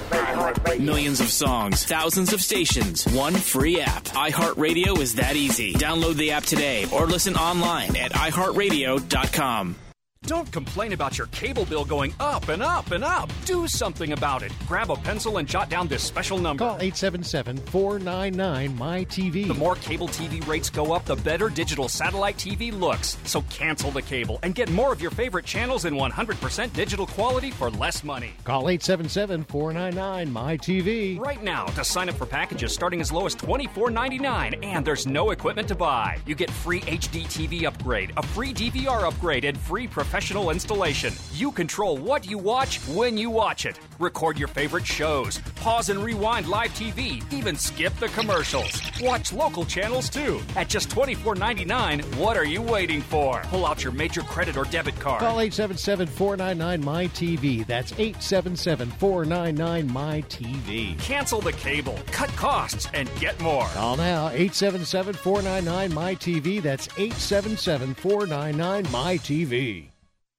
Millions of songs, thousands of stations, one free app. iHeartRadio is that easy. Download the app today or listen online at i heart radio dot com. Don't complain about your cable bill going up and up and up. Do something about it. Grab a pencil and jot down this special number. Call eight seven seven, four nine nine, M Y T V. The more cable T V rates go up, the better digital satellite T V looks. So cancel the cable and get more of your favorite channels in one hundred percent digital quality for less money. Call eight seven seven, four nine nine, M Y T V. Right now to sign up for packages starting as low as twenty-four ninety-nine, and there's no equipment to buy. You get free H D T V upgrade, a free D V R upgrade, and free professional installation. You control what you watch when you watch it. Record your favorite shows. Pause and rewind live T V. Even skip the commercials. Watch local channels too. At just twenty-four ninety-nine, what are you waiting for? Pull out your major credit or debit card. Call eight seven seven, four nine nine, M Y T V. That's eight seven seven, four nine nine, M Y T V. Cancel the cable, cut costs, and get more. Call now, eight seven seven, four nine nine, M Y T V. That's eight seven seven, four nine nine, M Y T V.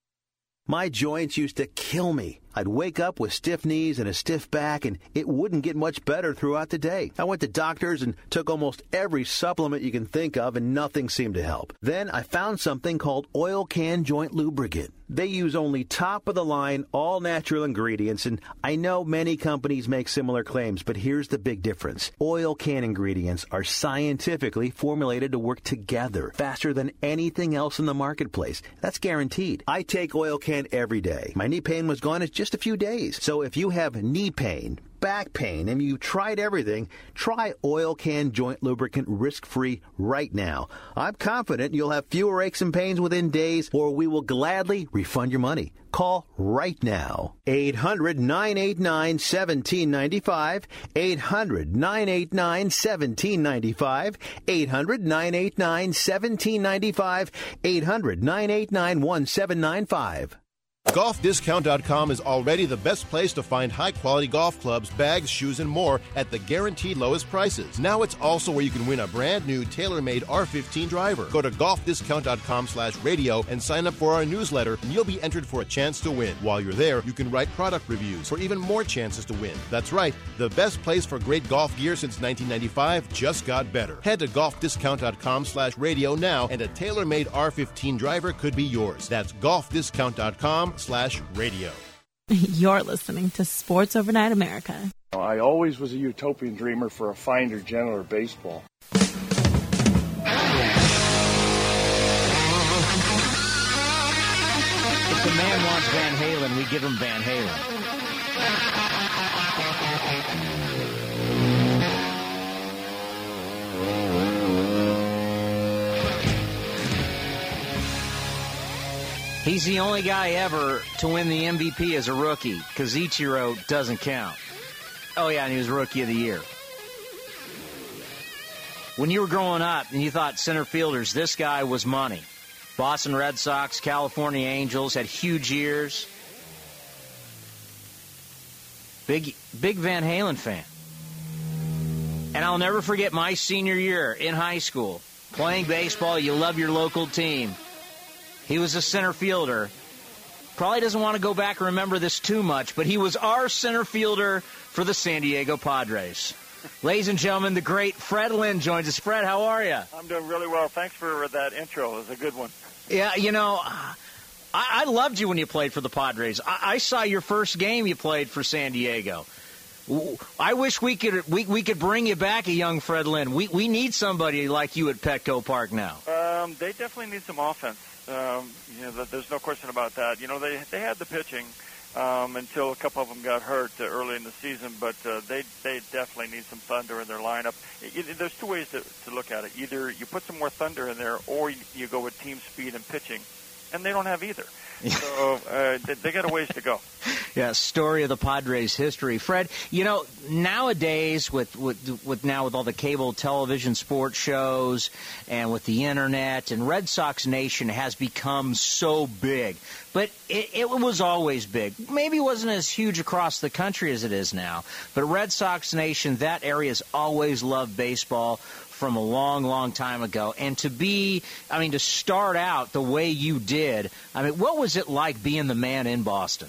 My joints used to kill me. I'd wake up with stiff knees and a stiff back, and it wouldn't get much better throughout the day. I went to doctors and took almost every supplement you can think of, and nothing seemed to help. Then I found something called Oil Can Joint Lubricant. They use only top-of-the-line, all-natural ingredients, and I know many companies make similar claims, but here's the big difference. Oil Can ingredients are scientifically formulated to work together faster than anything else in the marketplace. That's guaranteed. I take Oil Can every day. My knee pain was gone in just a few days. So if you have knee pain, back pain, and you tried everything, try Oil Can Joint Lubricant risk-free right now. I'm confident you'll have fewer aches and pains within days, or we will gladly refund your money. Call right now. eight hundred, nine eight nine, one seven nine five. eight hundred, nine eight nine, one seven nine five. eight hundred, nine eight nine, one seven nine five. eight hundred, nine eight nine, one seven nine five. golf discount dot com is already the best place to find high-quality golf clubs, bags, shoes, and more at the guaranteed lowest prices. Now it's also where you can win a brand-new tailor-made R fifteen driver. Go to golf discount dot com slash radio and sign up for our newsletter, and you'll be entered for a chance to win. While you're there, you can write product reviews for even more chances to win. That's right, the best place for great golf gear since nineteen ninety-five just got better. Head to golf discount dot com slash radio now, and a tailor-made R fifteen driver could be yours. That's golf discount dot com slash radio. You're listening to Sports Overnight America. I always was a utopian dreamer for a finer, gentler baseball. If the man wants Van Halen, we give him Van Halen. He's the only guy ever to win the M V P as a rookie, because Ichiro doesn't count. Oh, yeah, and he was Rookie of the Year. When you were growing up and you thought center fielders, this guy was money. Boston Red Sox, California Angels, had huge years. Big, big Van Halen fan. And I'll never forget my senior year in high school. Playing baseball, you love your local team. He was a center fielder. Probably doesn't want to go back and remember this too much, but he was our center fielder for the San Diego Padres. Ladies and gentlemen, the great Fred Lynn joins us. Fred, how are you? I'm doing really well. Thanks for that intro. It was a good one. Yeah, you know, I, I loved you when you played for the Padres. I, I saw your first game you played for San Diego. I wish we could we, we could bring you back, a young Fred Lynn. We we need somebody like you at Petco Park now. Um, they definitely need some offense. Um, you know, there's no question about that. You know, they they had the pitching um, until a couple of them got hurt uh, early in the season, but uh, they they definitely need some thunder in their lineup. It, it, there's two ways to, to look at it. Either you put some more thunder in there, or you, you go with team speed and pitching, and they don't have either. So uh, they, they got a ways to go. Yeah, story of the Padres history. Fred, you know, nowadays with, with with now with all the cable television sports shows and with the internet, and Red Sox Nation has become so big. But it, it was always big. Maybe it wasn't as huge across the country as it is now. But Red Sox Nation, that area's always loved baseball from a long, long time ago. And to be, I mean, to start out the way you did, I mean, what was it like being the man in Boston?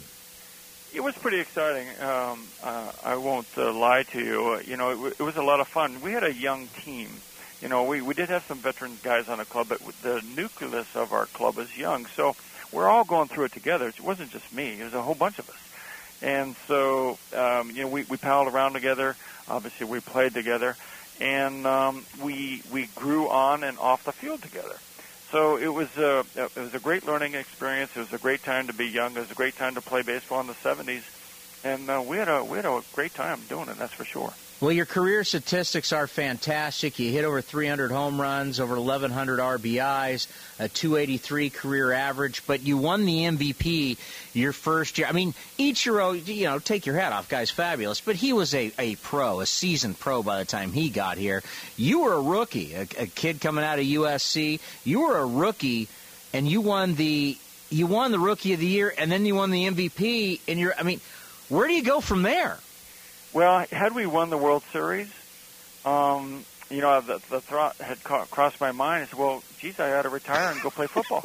It was pretty exciting. Um, uh, I won't uh, lie to you. Uh, you know, it, w- it was a lot of fun. We had a young team. You know, we, we did have some veteran guys on the club, but the nucleus of our club is young. So we're all going through it together. It wasn't just me. It was a whole bunch of us. And so, um, you know, we, we palled around together. Obviously, we played together. And um, we we grew on and off the field together. So it was a it was a great learning experience. It was a great time to be young. It was a great time to play baseball in the seventies, and uh, we had a we had a great time doing it. That's for sure. Well, your career statistics are fantastic. You hit over three hundred home runs, over eleven hundred R B Is, a two eighty-three career average, but you won the M V P your first year. I mean, Ichiro, you know, take your hat off, guy's fabulous, but he was a, a pro, a seasoned pro by the time he got here. You were a rookie, a, a kid coming out of U S C. You were a rookie, and you won the you won the Rookie of the Year, and then you won the M V P. And you're, I mean, where do you go from there? Well, had we won the World Series, um, you know, the, the thought had ca- crossed my mind. I said, well, geez, I ought to retire and go play football.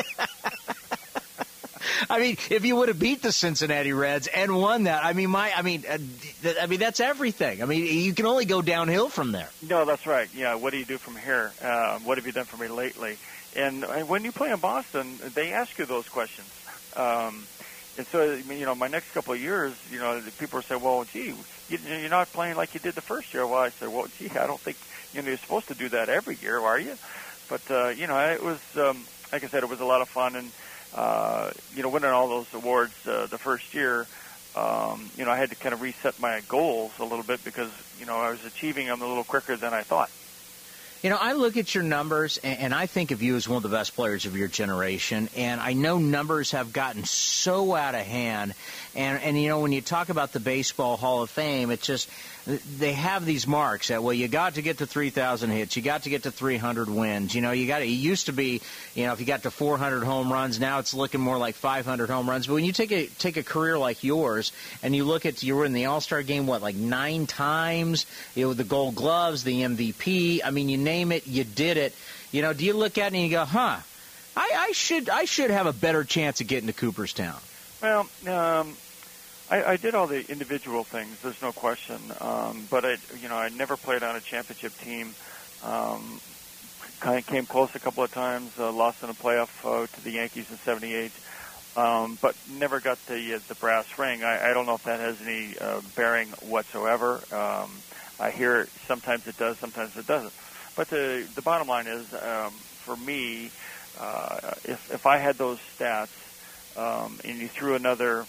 I mean, if you would have beat the Cincinnati Reds and won that, I mean, my, I mean, uh, th- I mean, that's everything. I mean, you can only go downhill from there. No, that's right. Yeah, what do you do from here? Uh, what have you done for me lately? And, and when you play in Boston, they ask you those questions. Um, And so, you know, my next couple of years, you know, people are saying, well, gee, you, you're not playing like you did the first year. Well, I said, well, gee, I don't think, you know, you're supposed to do that every year, are you? But, uh, you know, it was, um, like I said, it was a lot of fun. And, uh, you know, winning all those awards uh, the first year, um, you know, I had to kind of reset my goals a little bit because, you know, I was achieving them a little quicker than I thought. You know, I look at your numbers, and I think of you as one of the best players of your generation, and I know numbers have gotten so out of hand. And, and you know, when you talk about the Baseball Hall of Fame, it's just they have these marks that, well, you got to get to three thousand hits, you got to get to three hundred wins. You know, you got to, it used to be, you know, if you got to four hundred home runs, now it's looking more like five hundred home runs. But when you take a take a career like yours and you look at, you were in the All-Star game, what, like nine times, you know, the Gold Gloves, the M V P, I mean, you name it, you did it. You know, do you look at it and you go, huh, I, I should I should have a better chance of getting to Cooperstown? Well, um, I, I did all the individual things. There's no question. Um, but I, you know, I never played on a championship team. Um, kind of came close a couple of times. Uh, lost in a playoff uh, to the Yankees in seventy-eight. Um, but never got the uh, the brass ring. I, I don't know if that has any uh, bearing whatsoever. Um, I hear sometimes it does, sometimes it doesn't. But the the bottom line is, um, for me, uh, if if I had those stats um, and you threw another,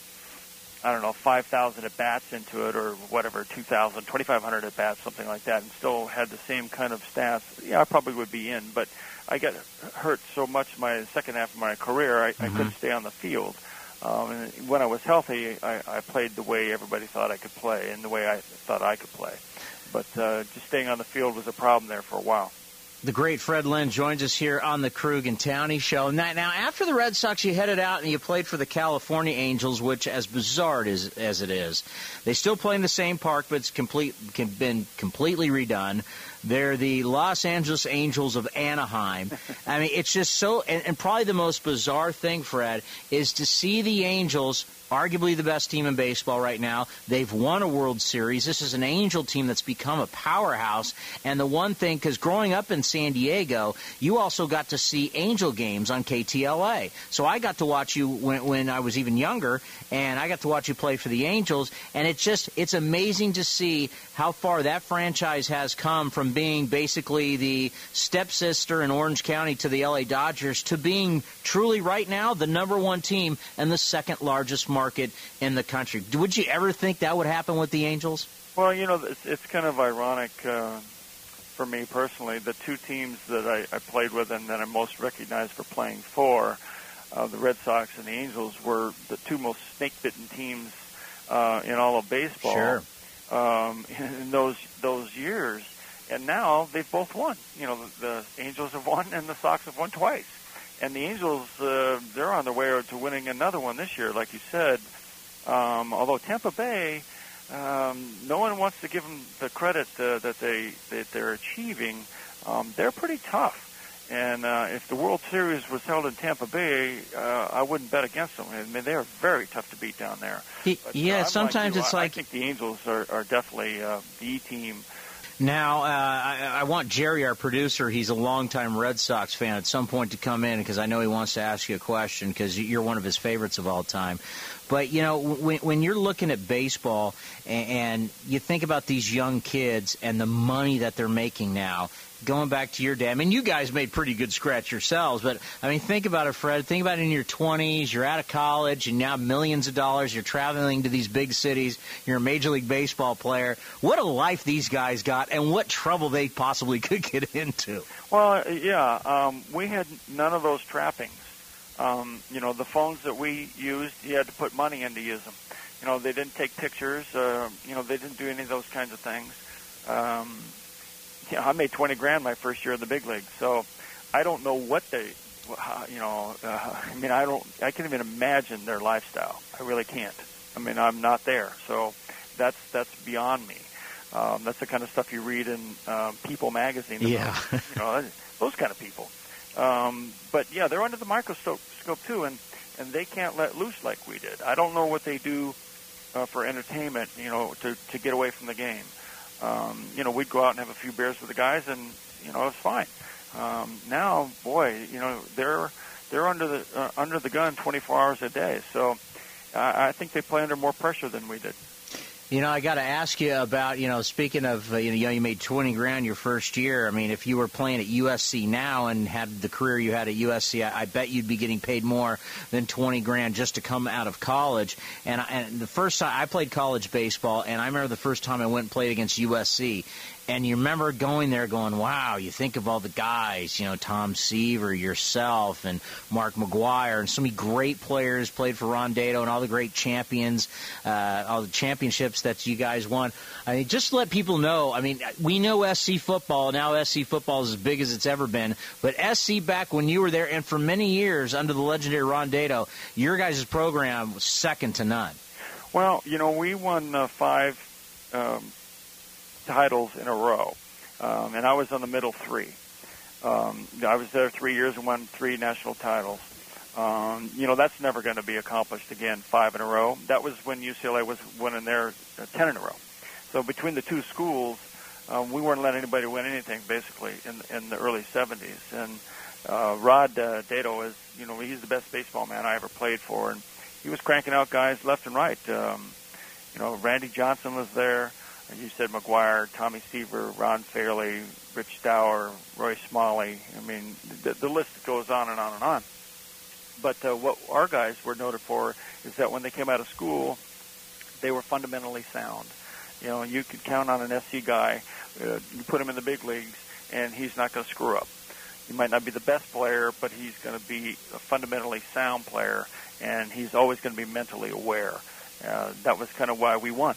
I don't know, five thousand at bats into it, or whatever, two thousand, twenty-five hundred at bats, something like that, and still had the same kind of stats, yeah, I probably would be in. But I got hurt so much my second half of my career, I, mm-hmm. I couldn't stay on the field. Um, and when I was healthy, I, I played the way everybody thought I could play and the way I thought I could play. But uh, just staying on the field was a problem there for a while. The great Fred Lynn joins us here on the Krug and Towney Show. Now, now, after the Red Sox, you headed out and you played for the California Angels, which, as bizarre as, as it is, they still play in the same park, but it's complete, been completely redone. They're the Los Angeles Angels of Anaheim. I mean, it's just so, and, and probably the most bizarre thing, Fred, is to see the Angels, arguably the best team in baseball right now. They've won a World Series. This is an Angel team that's become a powerhouse. And the one thing, because growing up in San Diego, you also got to see Angel games on K T L A. So I got to watch you when, when I was even younger, and I got to watch you play for the Angels. And it's just, it's amazing to see how far that franchise has come from being basically the stepsister in Orange County to the L A Dodgers to being truly right now the number one team and the second largest market in the country. Would you ever think that would happen with the Angels? Well, you know, it's, it's kind of ironic uh, for me personally. The two teams that I, I played with and that I'm most recognized for playing for, uh, the Red Sox and the Angels, were the two most snake-bitten teams uh, in all of baseball. Sure. Um, in those those years, and now they've both won. You know, the, the Angels have won and the Sox have won twice. And the Angels, uh, they're on their way to winning another one this year, like you said. Um, although Tampa Bay, um, no one wants to give them the credit uh, that they that they're achieving. Um, they're pretty tough. And uh, if the World Series was held in Tampa Bay, uh, I wouldn't bet against them. I mean, they are very tough to beat down there. But, yeah, uh, sometimes like you, it's I, like... I think the Angels are, are definitely uh, the team. Now, uh, I, I want Jerry, our producer, he's a longtime Red Sox fan, at some point to come in because I know he wants to ask you a question because you're one of his favorites of all time. But, you know, when, when you're looking at baseball and, and you think about these young kids and the money that they're making now, going back to your dad, I mean, you guys made pretty good scratch yourselves, but, I mean, think about it, Fred. Think about it in your twenties. You're out of college, and now millions of dollars. You're traveling to these big cities. You're a Major League Baseball player. What a life these guys got, and what trouble they possibly could get into. Well, yeah, um, we had none of those trappings. Um, you know, the phones that we used, you had to put money in to use them. You know, they didn't take pictures. Uh, you know, they didn't do any of those kinds of things. Um, you know, I made twenty grand my first year in the big league, so I don't know what they, you know, uh, I mean, I don't, I can't even imagine their lifestyle. I really can't. I mean, I'm not there, so that's that's beyond me. Um, that's the kind of stuff you read in um, People magazine. About, yeah. you know, those kind of people. Um, but yeah, they're under the microscope too, and and they can't let loose like we did. I don't know what they do uh, for entertainment, you know, to to get away from the game. Um, you know, we'd go out and have a few beers with the guys, and you know, it's fine. Um, now, boy, you know, they're they're under the uh, under the gun twenty-four hours a day. So uh, I think they play under more pressure than we did. You know, I got to ask you about, you know, speaking of, uh, you know, you made twenty grand your first year. I mean, if you were playing at U S C now and had the career you had at U S C, I, I bet you'd be getting paid more than twenty grand just to come out of college. And, and the first time I played college baseball, and I remember the first time I went and played against U S C, And you remember going there going, wow, you think of all the guys, you know, Tom Seaver, yourself, and Mark McGuire, and so many great players played for Ron Dato, and all the great champions, uh, all the championships that you guys won. I mean, just to let people know, I mean, we know S C football. Now S C football is as big as it's ever been. But S C back when you were there, and for many years under the legendary Ron Dato, your guys' program was second to none. Well, you know, we won uh, five um, titles in a row, um, and I was on the middle three. Um, I was there three years and won three national titles. Um, you know, that's never going to be accomplished again, five in a row. That was when U C L A was winning their uh, ten in a row. So between the two schools, um, we weren't letting anybody win anything, basically, in, in the early seventies. And uh, Rod uh, Dato is, you know, he's the best baseball man I ever played for, and he was cranking out guys left and right. Um, you know, Randy Johnson was there. You said McGuire, Tommy Seaver, Ron Fairley, Rich Dower, Roy Smalley. I mean, the, the list goes on and on and on. But uh, what our guys were noted for is that when they came out of school, they were fundamentally sound. You know, you could count on an S C guy. Uh, you put him in the big leagues, and he's not going to screw up. He might not be the best player, but he's going to be a fundamentally sound player, and he's always going to be mentally aware. Uh, that was kind of why we won.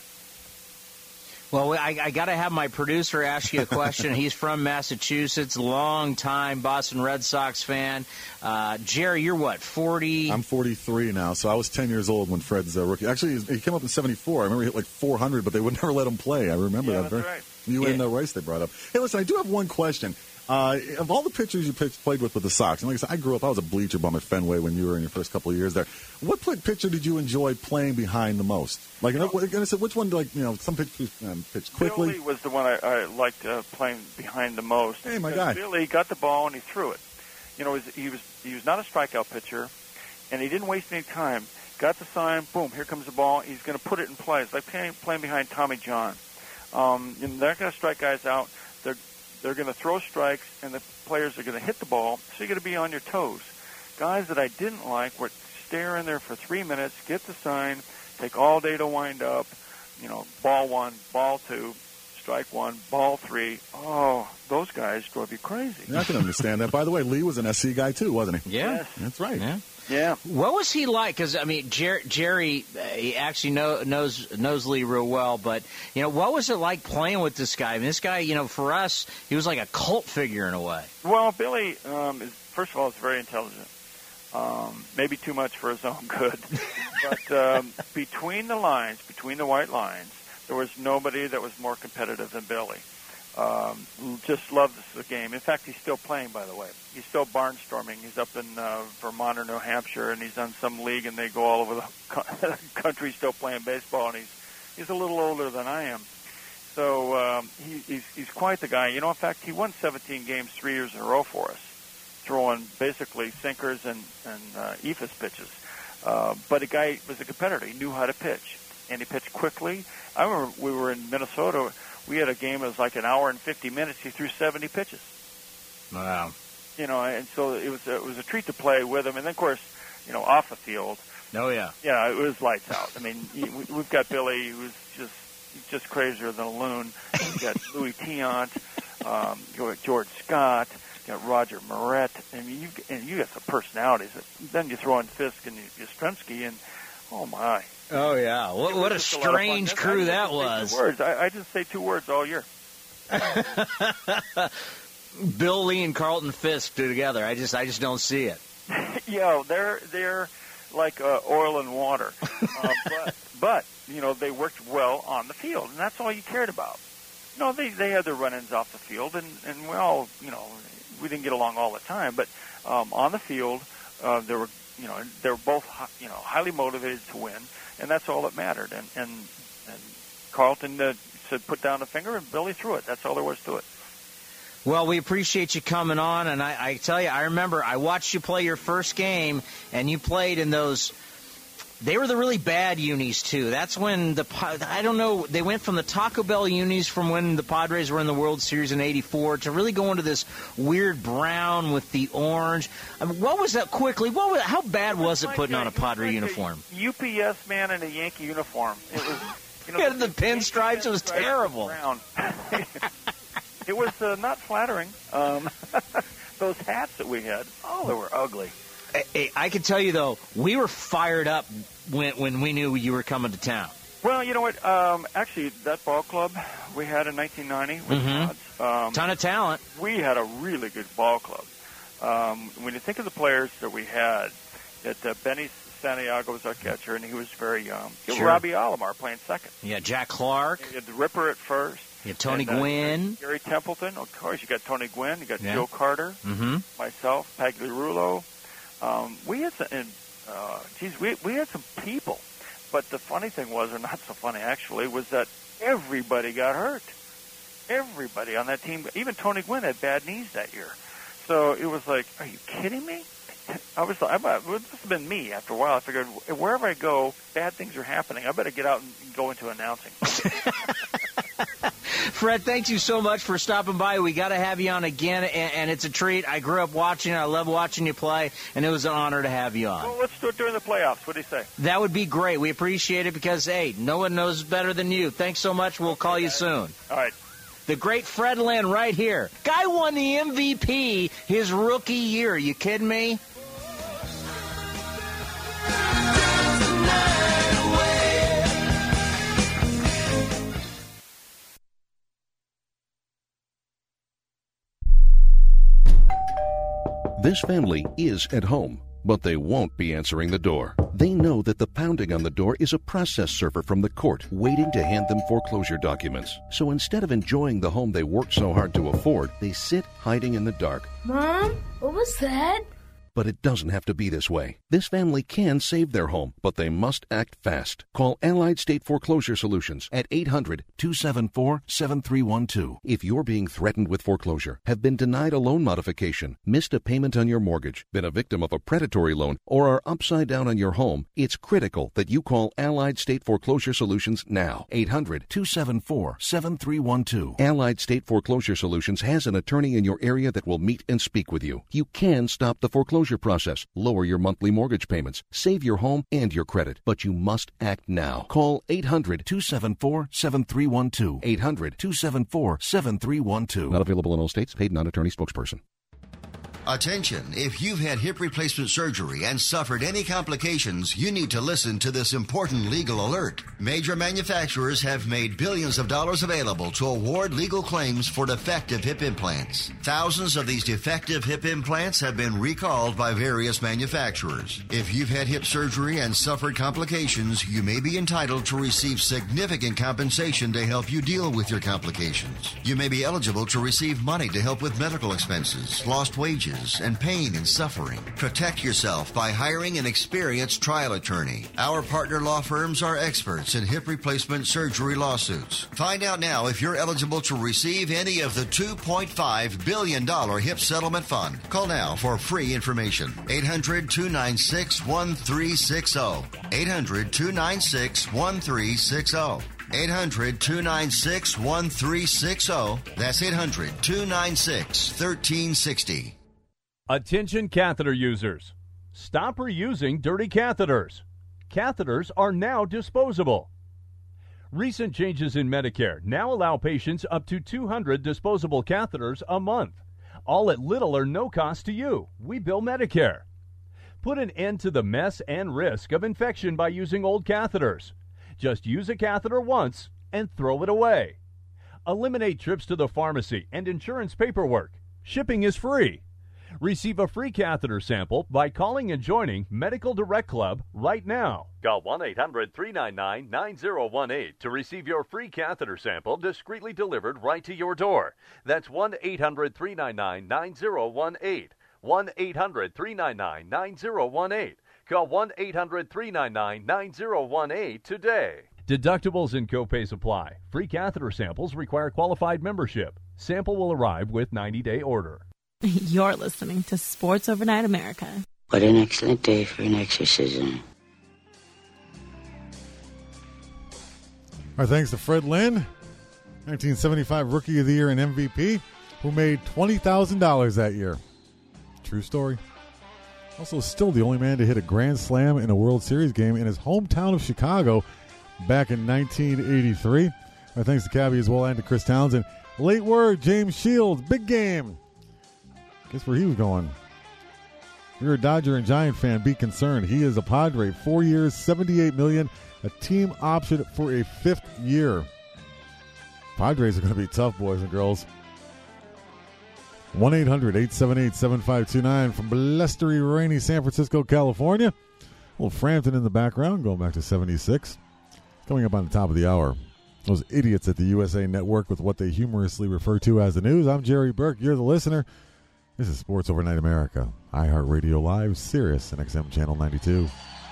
Well, I, I got to have my producer ask you a question. He's from Massachusetts, long-time Boston Red Sox fan. Uh, Jerry, you're what, forty? I'm forty-three now, so I was ten years old when Fred's uh, rookie. Actually, he came up in seventy-four. I remember he hit like four hundred, but they would never let him play. I remember yeah, that. That's very, right. You yeah. and uh, Rice they brought up. Hey, listen, I do have one question. Uh, of all the pitchers you pitched, played with with the Sox, and like I said, I grew up, I was a bleacher bum at Fenway when you were in your first couple of years there. What pitcher did you enjoy playing behind the most? Like, well, and I said, which one, like, you know, some pitchers um, pitch quickly? Billy was the one I, I liked uh, playing behind the most. Hey, my guy. Billy got the ball and he threw it. You know, he was he was not a strikeout pitcher, and he didn't waste any time. Got the sign, boom, here comes the ball. He's going to put it in play. It's like playing, playing behind Tommy John. Um, and they're going to strike guys out. They're They're going to throw strikes, and the players are going to hit the ball, so you're going to be on your toes. Guys that I didn't like would stare in there for three minutes, get the sign, take all day to wind up, you know, ball one, ball two, strike one, ball three. Oh, those guys drove you crazy. Yeah, I can understand that. By the way, Lee was an S C guy, too, wasn't he? Yeah. Yes. That's right. Yeah. Yeah. What was he like? Because, I mean, Jer- Jerry, uh, he actually know, knows knows Lee real well, but, you know, what was it like playing with this guy? I mean, this guy, you know, for us, he was like a cult figure in a way. Well, Billy, um, is, first of all, is very intelligent. Um, maybe too much for his own good. But um, between the lines, between the white lines, there was nobody that was more competitive than Billy. Um, just loved the game. In fact, he's still playing, by the way. He's still barnstorming. He's up in uh, Vermont or New Hampshire, and he's on some league, and they go all over the country still playing baseball, and he's he's a little older than I am. So um, he, he's, he's quite the guy. You know, in fact, he won seventeen games three years in a row for us, throwing basically sinkers and, and uh, E F I S pitches. Uh, but the guy was a competitor. He knew how to pitch, and he pitched quickly. I remember we were in Minnesota. We had a game that was like an hour and fifty minutes. He threw seventy pitches. Wow. You know, and so it was a, it was a treat to play with him. And then, of course, you know, off the field. Oh, yeah. Yeah, it was lights out. I mean, we've got Billy, who's just just crazier than a loon. We've got Louis Tiant, um, you got George Scott, you got Roger Moret. I mean, you and you got some personalities. Then you throw in Fisk and Yastrzemski, and oh my. Oh, yeah. What, what a strange a crew that Two was. words. I, I just say two words all year. Bill Lee and Carlton Fisk do together. I just I just don't see it. Yeah, they're they're like uh, oil and water. Uh, but, but, you know, they worked well on the field, and that's all you cared about. You know, they, they had their run-ins off the field, and, and we all, you know, we didn't get along all the time. But um, on the field, uh, they were, you know, they were both, you know, highly motivated to win. And that's all that mattered. And and, and Carlton uh, said, put down the finger, and Billy threw it. That's all there was to it. Well, we appreciate you coming on. And I, I tell you, I remember I watched you play your first game, and you played in those. They were the really bad unis, too. That's when the, I don't know, they went from the Taco Bell unis from when the Padres were in the World Series in eighty-four to really going to this weird brown with the orange. I mean, what was that quickly? What was, how bad was it putting on a Padre uniform? U P S man in a Yankee uniform. It was, you know, yeah, the pinstripes, it was terrible. it was uh, not flattering. Um, those hats that we had, oh, they were ugly. Hey, I can tell you, though, we were fired up when when we knew you were coming to town. Well, you know what? Um, actually, that ball club we had in nineteen ninety with Mm-hmm. um, Ton of talent. We had a really good ball club. Um, when you think of the players that we had, that uh, Benny Santiago was our catcher, and he was very young. You Sure. had Robbie Alomar playing second. Yeah, Jack Clark. You had the Ripper at first. You had Tony and, uh, Gwynn. Gary Templeton. Of course, you got Tony Gwynn. You got Yeah. Joe Carter. Mm-hmm. Myself, Pagliarulo. Um, we had some, and, uh, geez, we we had some people. But the funny thing was, or not so funny actually, was that everybody got hurt. Everybody on that team, even Tony Gwynn had bad knees that year. So it was like, are you kidding me? I was, I, this has been me after a while. I figured wherever I go, bad things are happening. I better get out and go into announcing. Fred, thank you so much for stopping by. We got to have you on again, and, and it's a treat. I grew up watching you. I love watching you play, and it was an honor to have you on. Well, let's do it during the playoffs. What do you say? That would be great. We appreciate it because, hey, no one knows better than you. Thanks so much. We'll call you soon. All right. The great Fred Lynn right here. Guy won the M V P his rookie year. You kidding me? This family is at home, but they won't be answering the door. They know that the pounding on the door is a process server from the court waiting to hand them foreclosure documents. So instead of enjoying the home they worked so hard to afford, they sit hiding in the dark. Mom, what was that? But it doesn't have to be this way. This family can save their home, but they must act fast. Call Allied State Foreclosure Solutions at eight hundred, two seven four, seven three one two. If you're being threatened with foreclosure, have been denied a loan modification, missed a payment on your mortgage, been a victim of a predatory loan, or are upside down on your home, it's critical that you call Allied State Foreclosure Solutions now. eight hundred, two seven four, seven three one two. Allied State Foreclosure Solutions has an attorney in your area that will meet and speak with you. You can stop the foreclosure process, lower your monthly mortgage payments, save your home and your credit, but you must act now. Call eight hundred, two seven four, seven three one two. eight hundred, two seven four, seven three one two. Not available in all states. Paid non-attorney spokesperson. Attention, if you've had hip replacement surgery and suffered any complications, you need to listen to this important legal alert. Major manufacturers have made billions of dollars available to award legal claims for defective hip implants. Thousands of these defective hip implants have been recalled by various manufacturers. If you've had hip surgery and suffered complications, you may be entitled to receive significant compensation to help you deal with your complications. You may be eligible to receive money to help with medical expenses, lost wages, and pain and suffering. Protect yourself by hiring an experienced trial attorney. Our partner law firms are experts in hip replacement surgery lawsuits. Find out now if you're eligible to receive any of the two point five billion dollars hip settlement fund. Call now for free information. eight hundred, two nine six, one three six zero. eight hundred, two nine six, one three six zero. eight hundred, two nine six, one three six zero. That's eight hundred, two nine six, one three six zero. Attention catheter users. Stop reusing dirty catheters. Catheters are now disposable. Recent changes in Medicare now allow patients up to two hundred disposable catheters a month, all at little or no cost to you. We bill Medicare. Put an end to the mess and risk of infection by using old catheters. Just use a catheter once and throw it away. Eliminate trips to the pharmacy and insurance paperwork. Shipping is free. Receive a free catheter sample by calling and joining Medical Direct Club right now. Call one eight hundred, three nine nine, nine zero one eight to receive your free catheter sample discreetly delivered right to your door. That's one eight hundred, three nine nine, nine zero one eight. one eight hundred, three nine nine, nine zero one eight. Call one eight hundred, three nine nine, nine zero one eight today. Deductibles and copays apply. Free catheter samples require qualified membership. Sample will arrive with ninety-day order. You're listening to Sports Overnight America. What an excellent day for an exorcism. Our thanks to Fred Lynn, nineteen seventy-five Rookie of the Year and M V P, who made twenty thousand dollars that year. True story. Also still the only man to hit a grand slam in a World Series game in his hometown of Chicago back in nineteen eighty-three. My thanks to Cabby as well and to Chris Townsend. Late word, James Shields, big game. Guess where he was going. If you're a Dodger and Giant fan, be concerned. He is a Padre. Four years, seventy-eight million dollars, a team option for a fifth year. Padres are going to be tough, boys and girls. one eight hundred eight seven eight seven five two nine from blustery, rainy San Francisco, California. A little Frampton in the background, going back to seventy-six. Coming up on the top of the hour. Those idiots at the U S A Network with what they humorously refer to as the news. I'm Jerry Burke. You're the listener. This is Sports Overnight America. iHeartRadio Live, Sirius, and X M Channel ninety-two.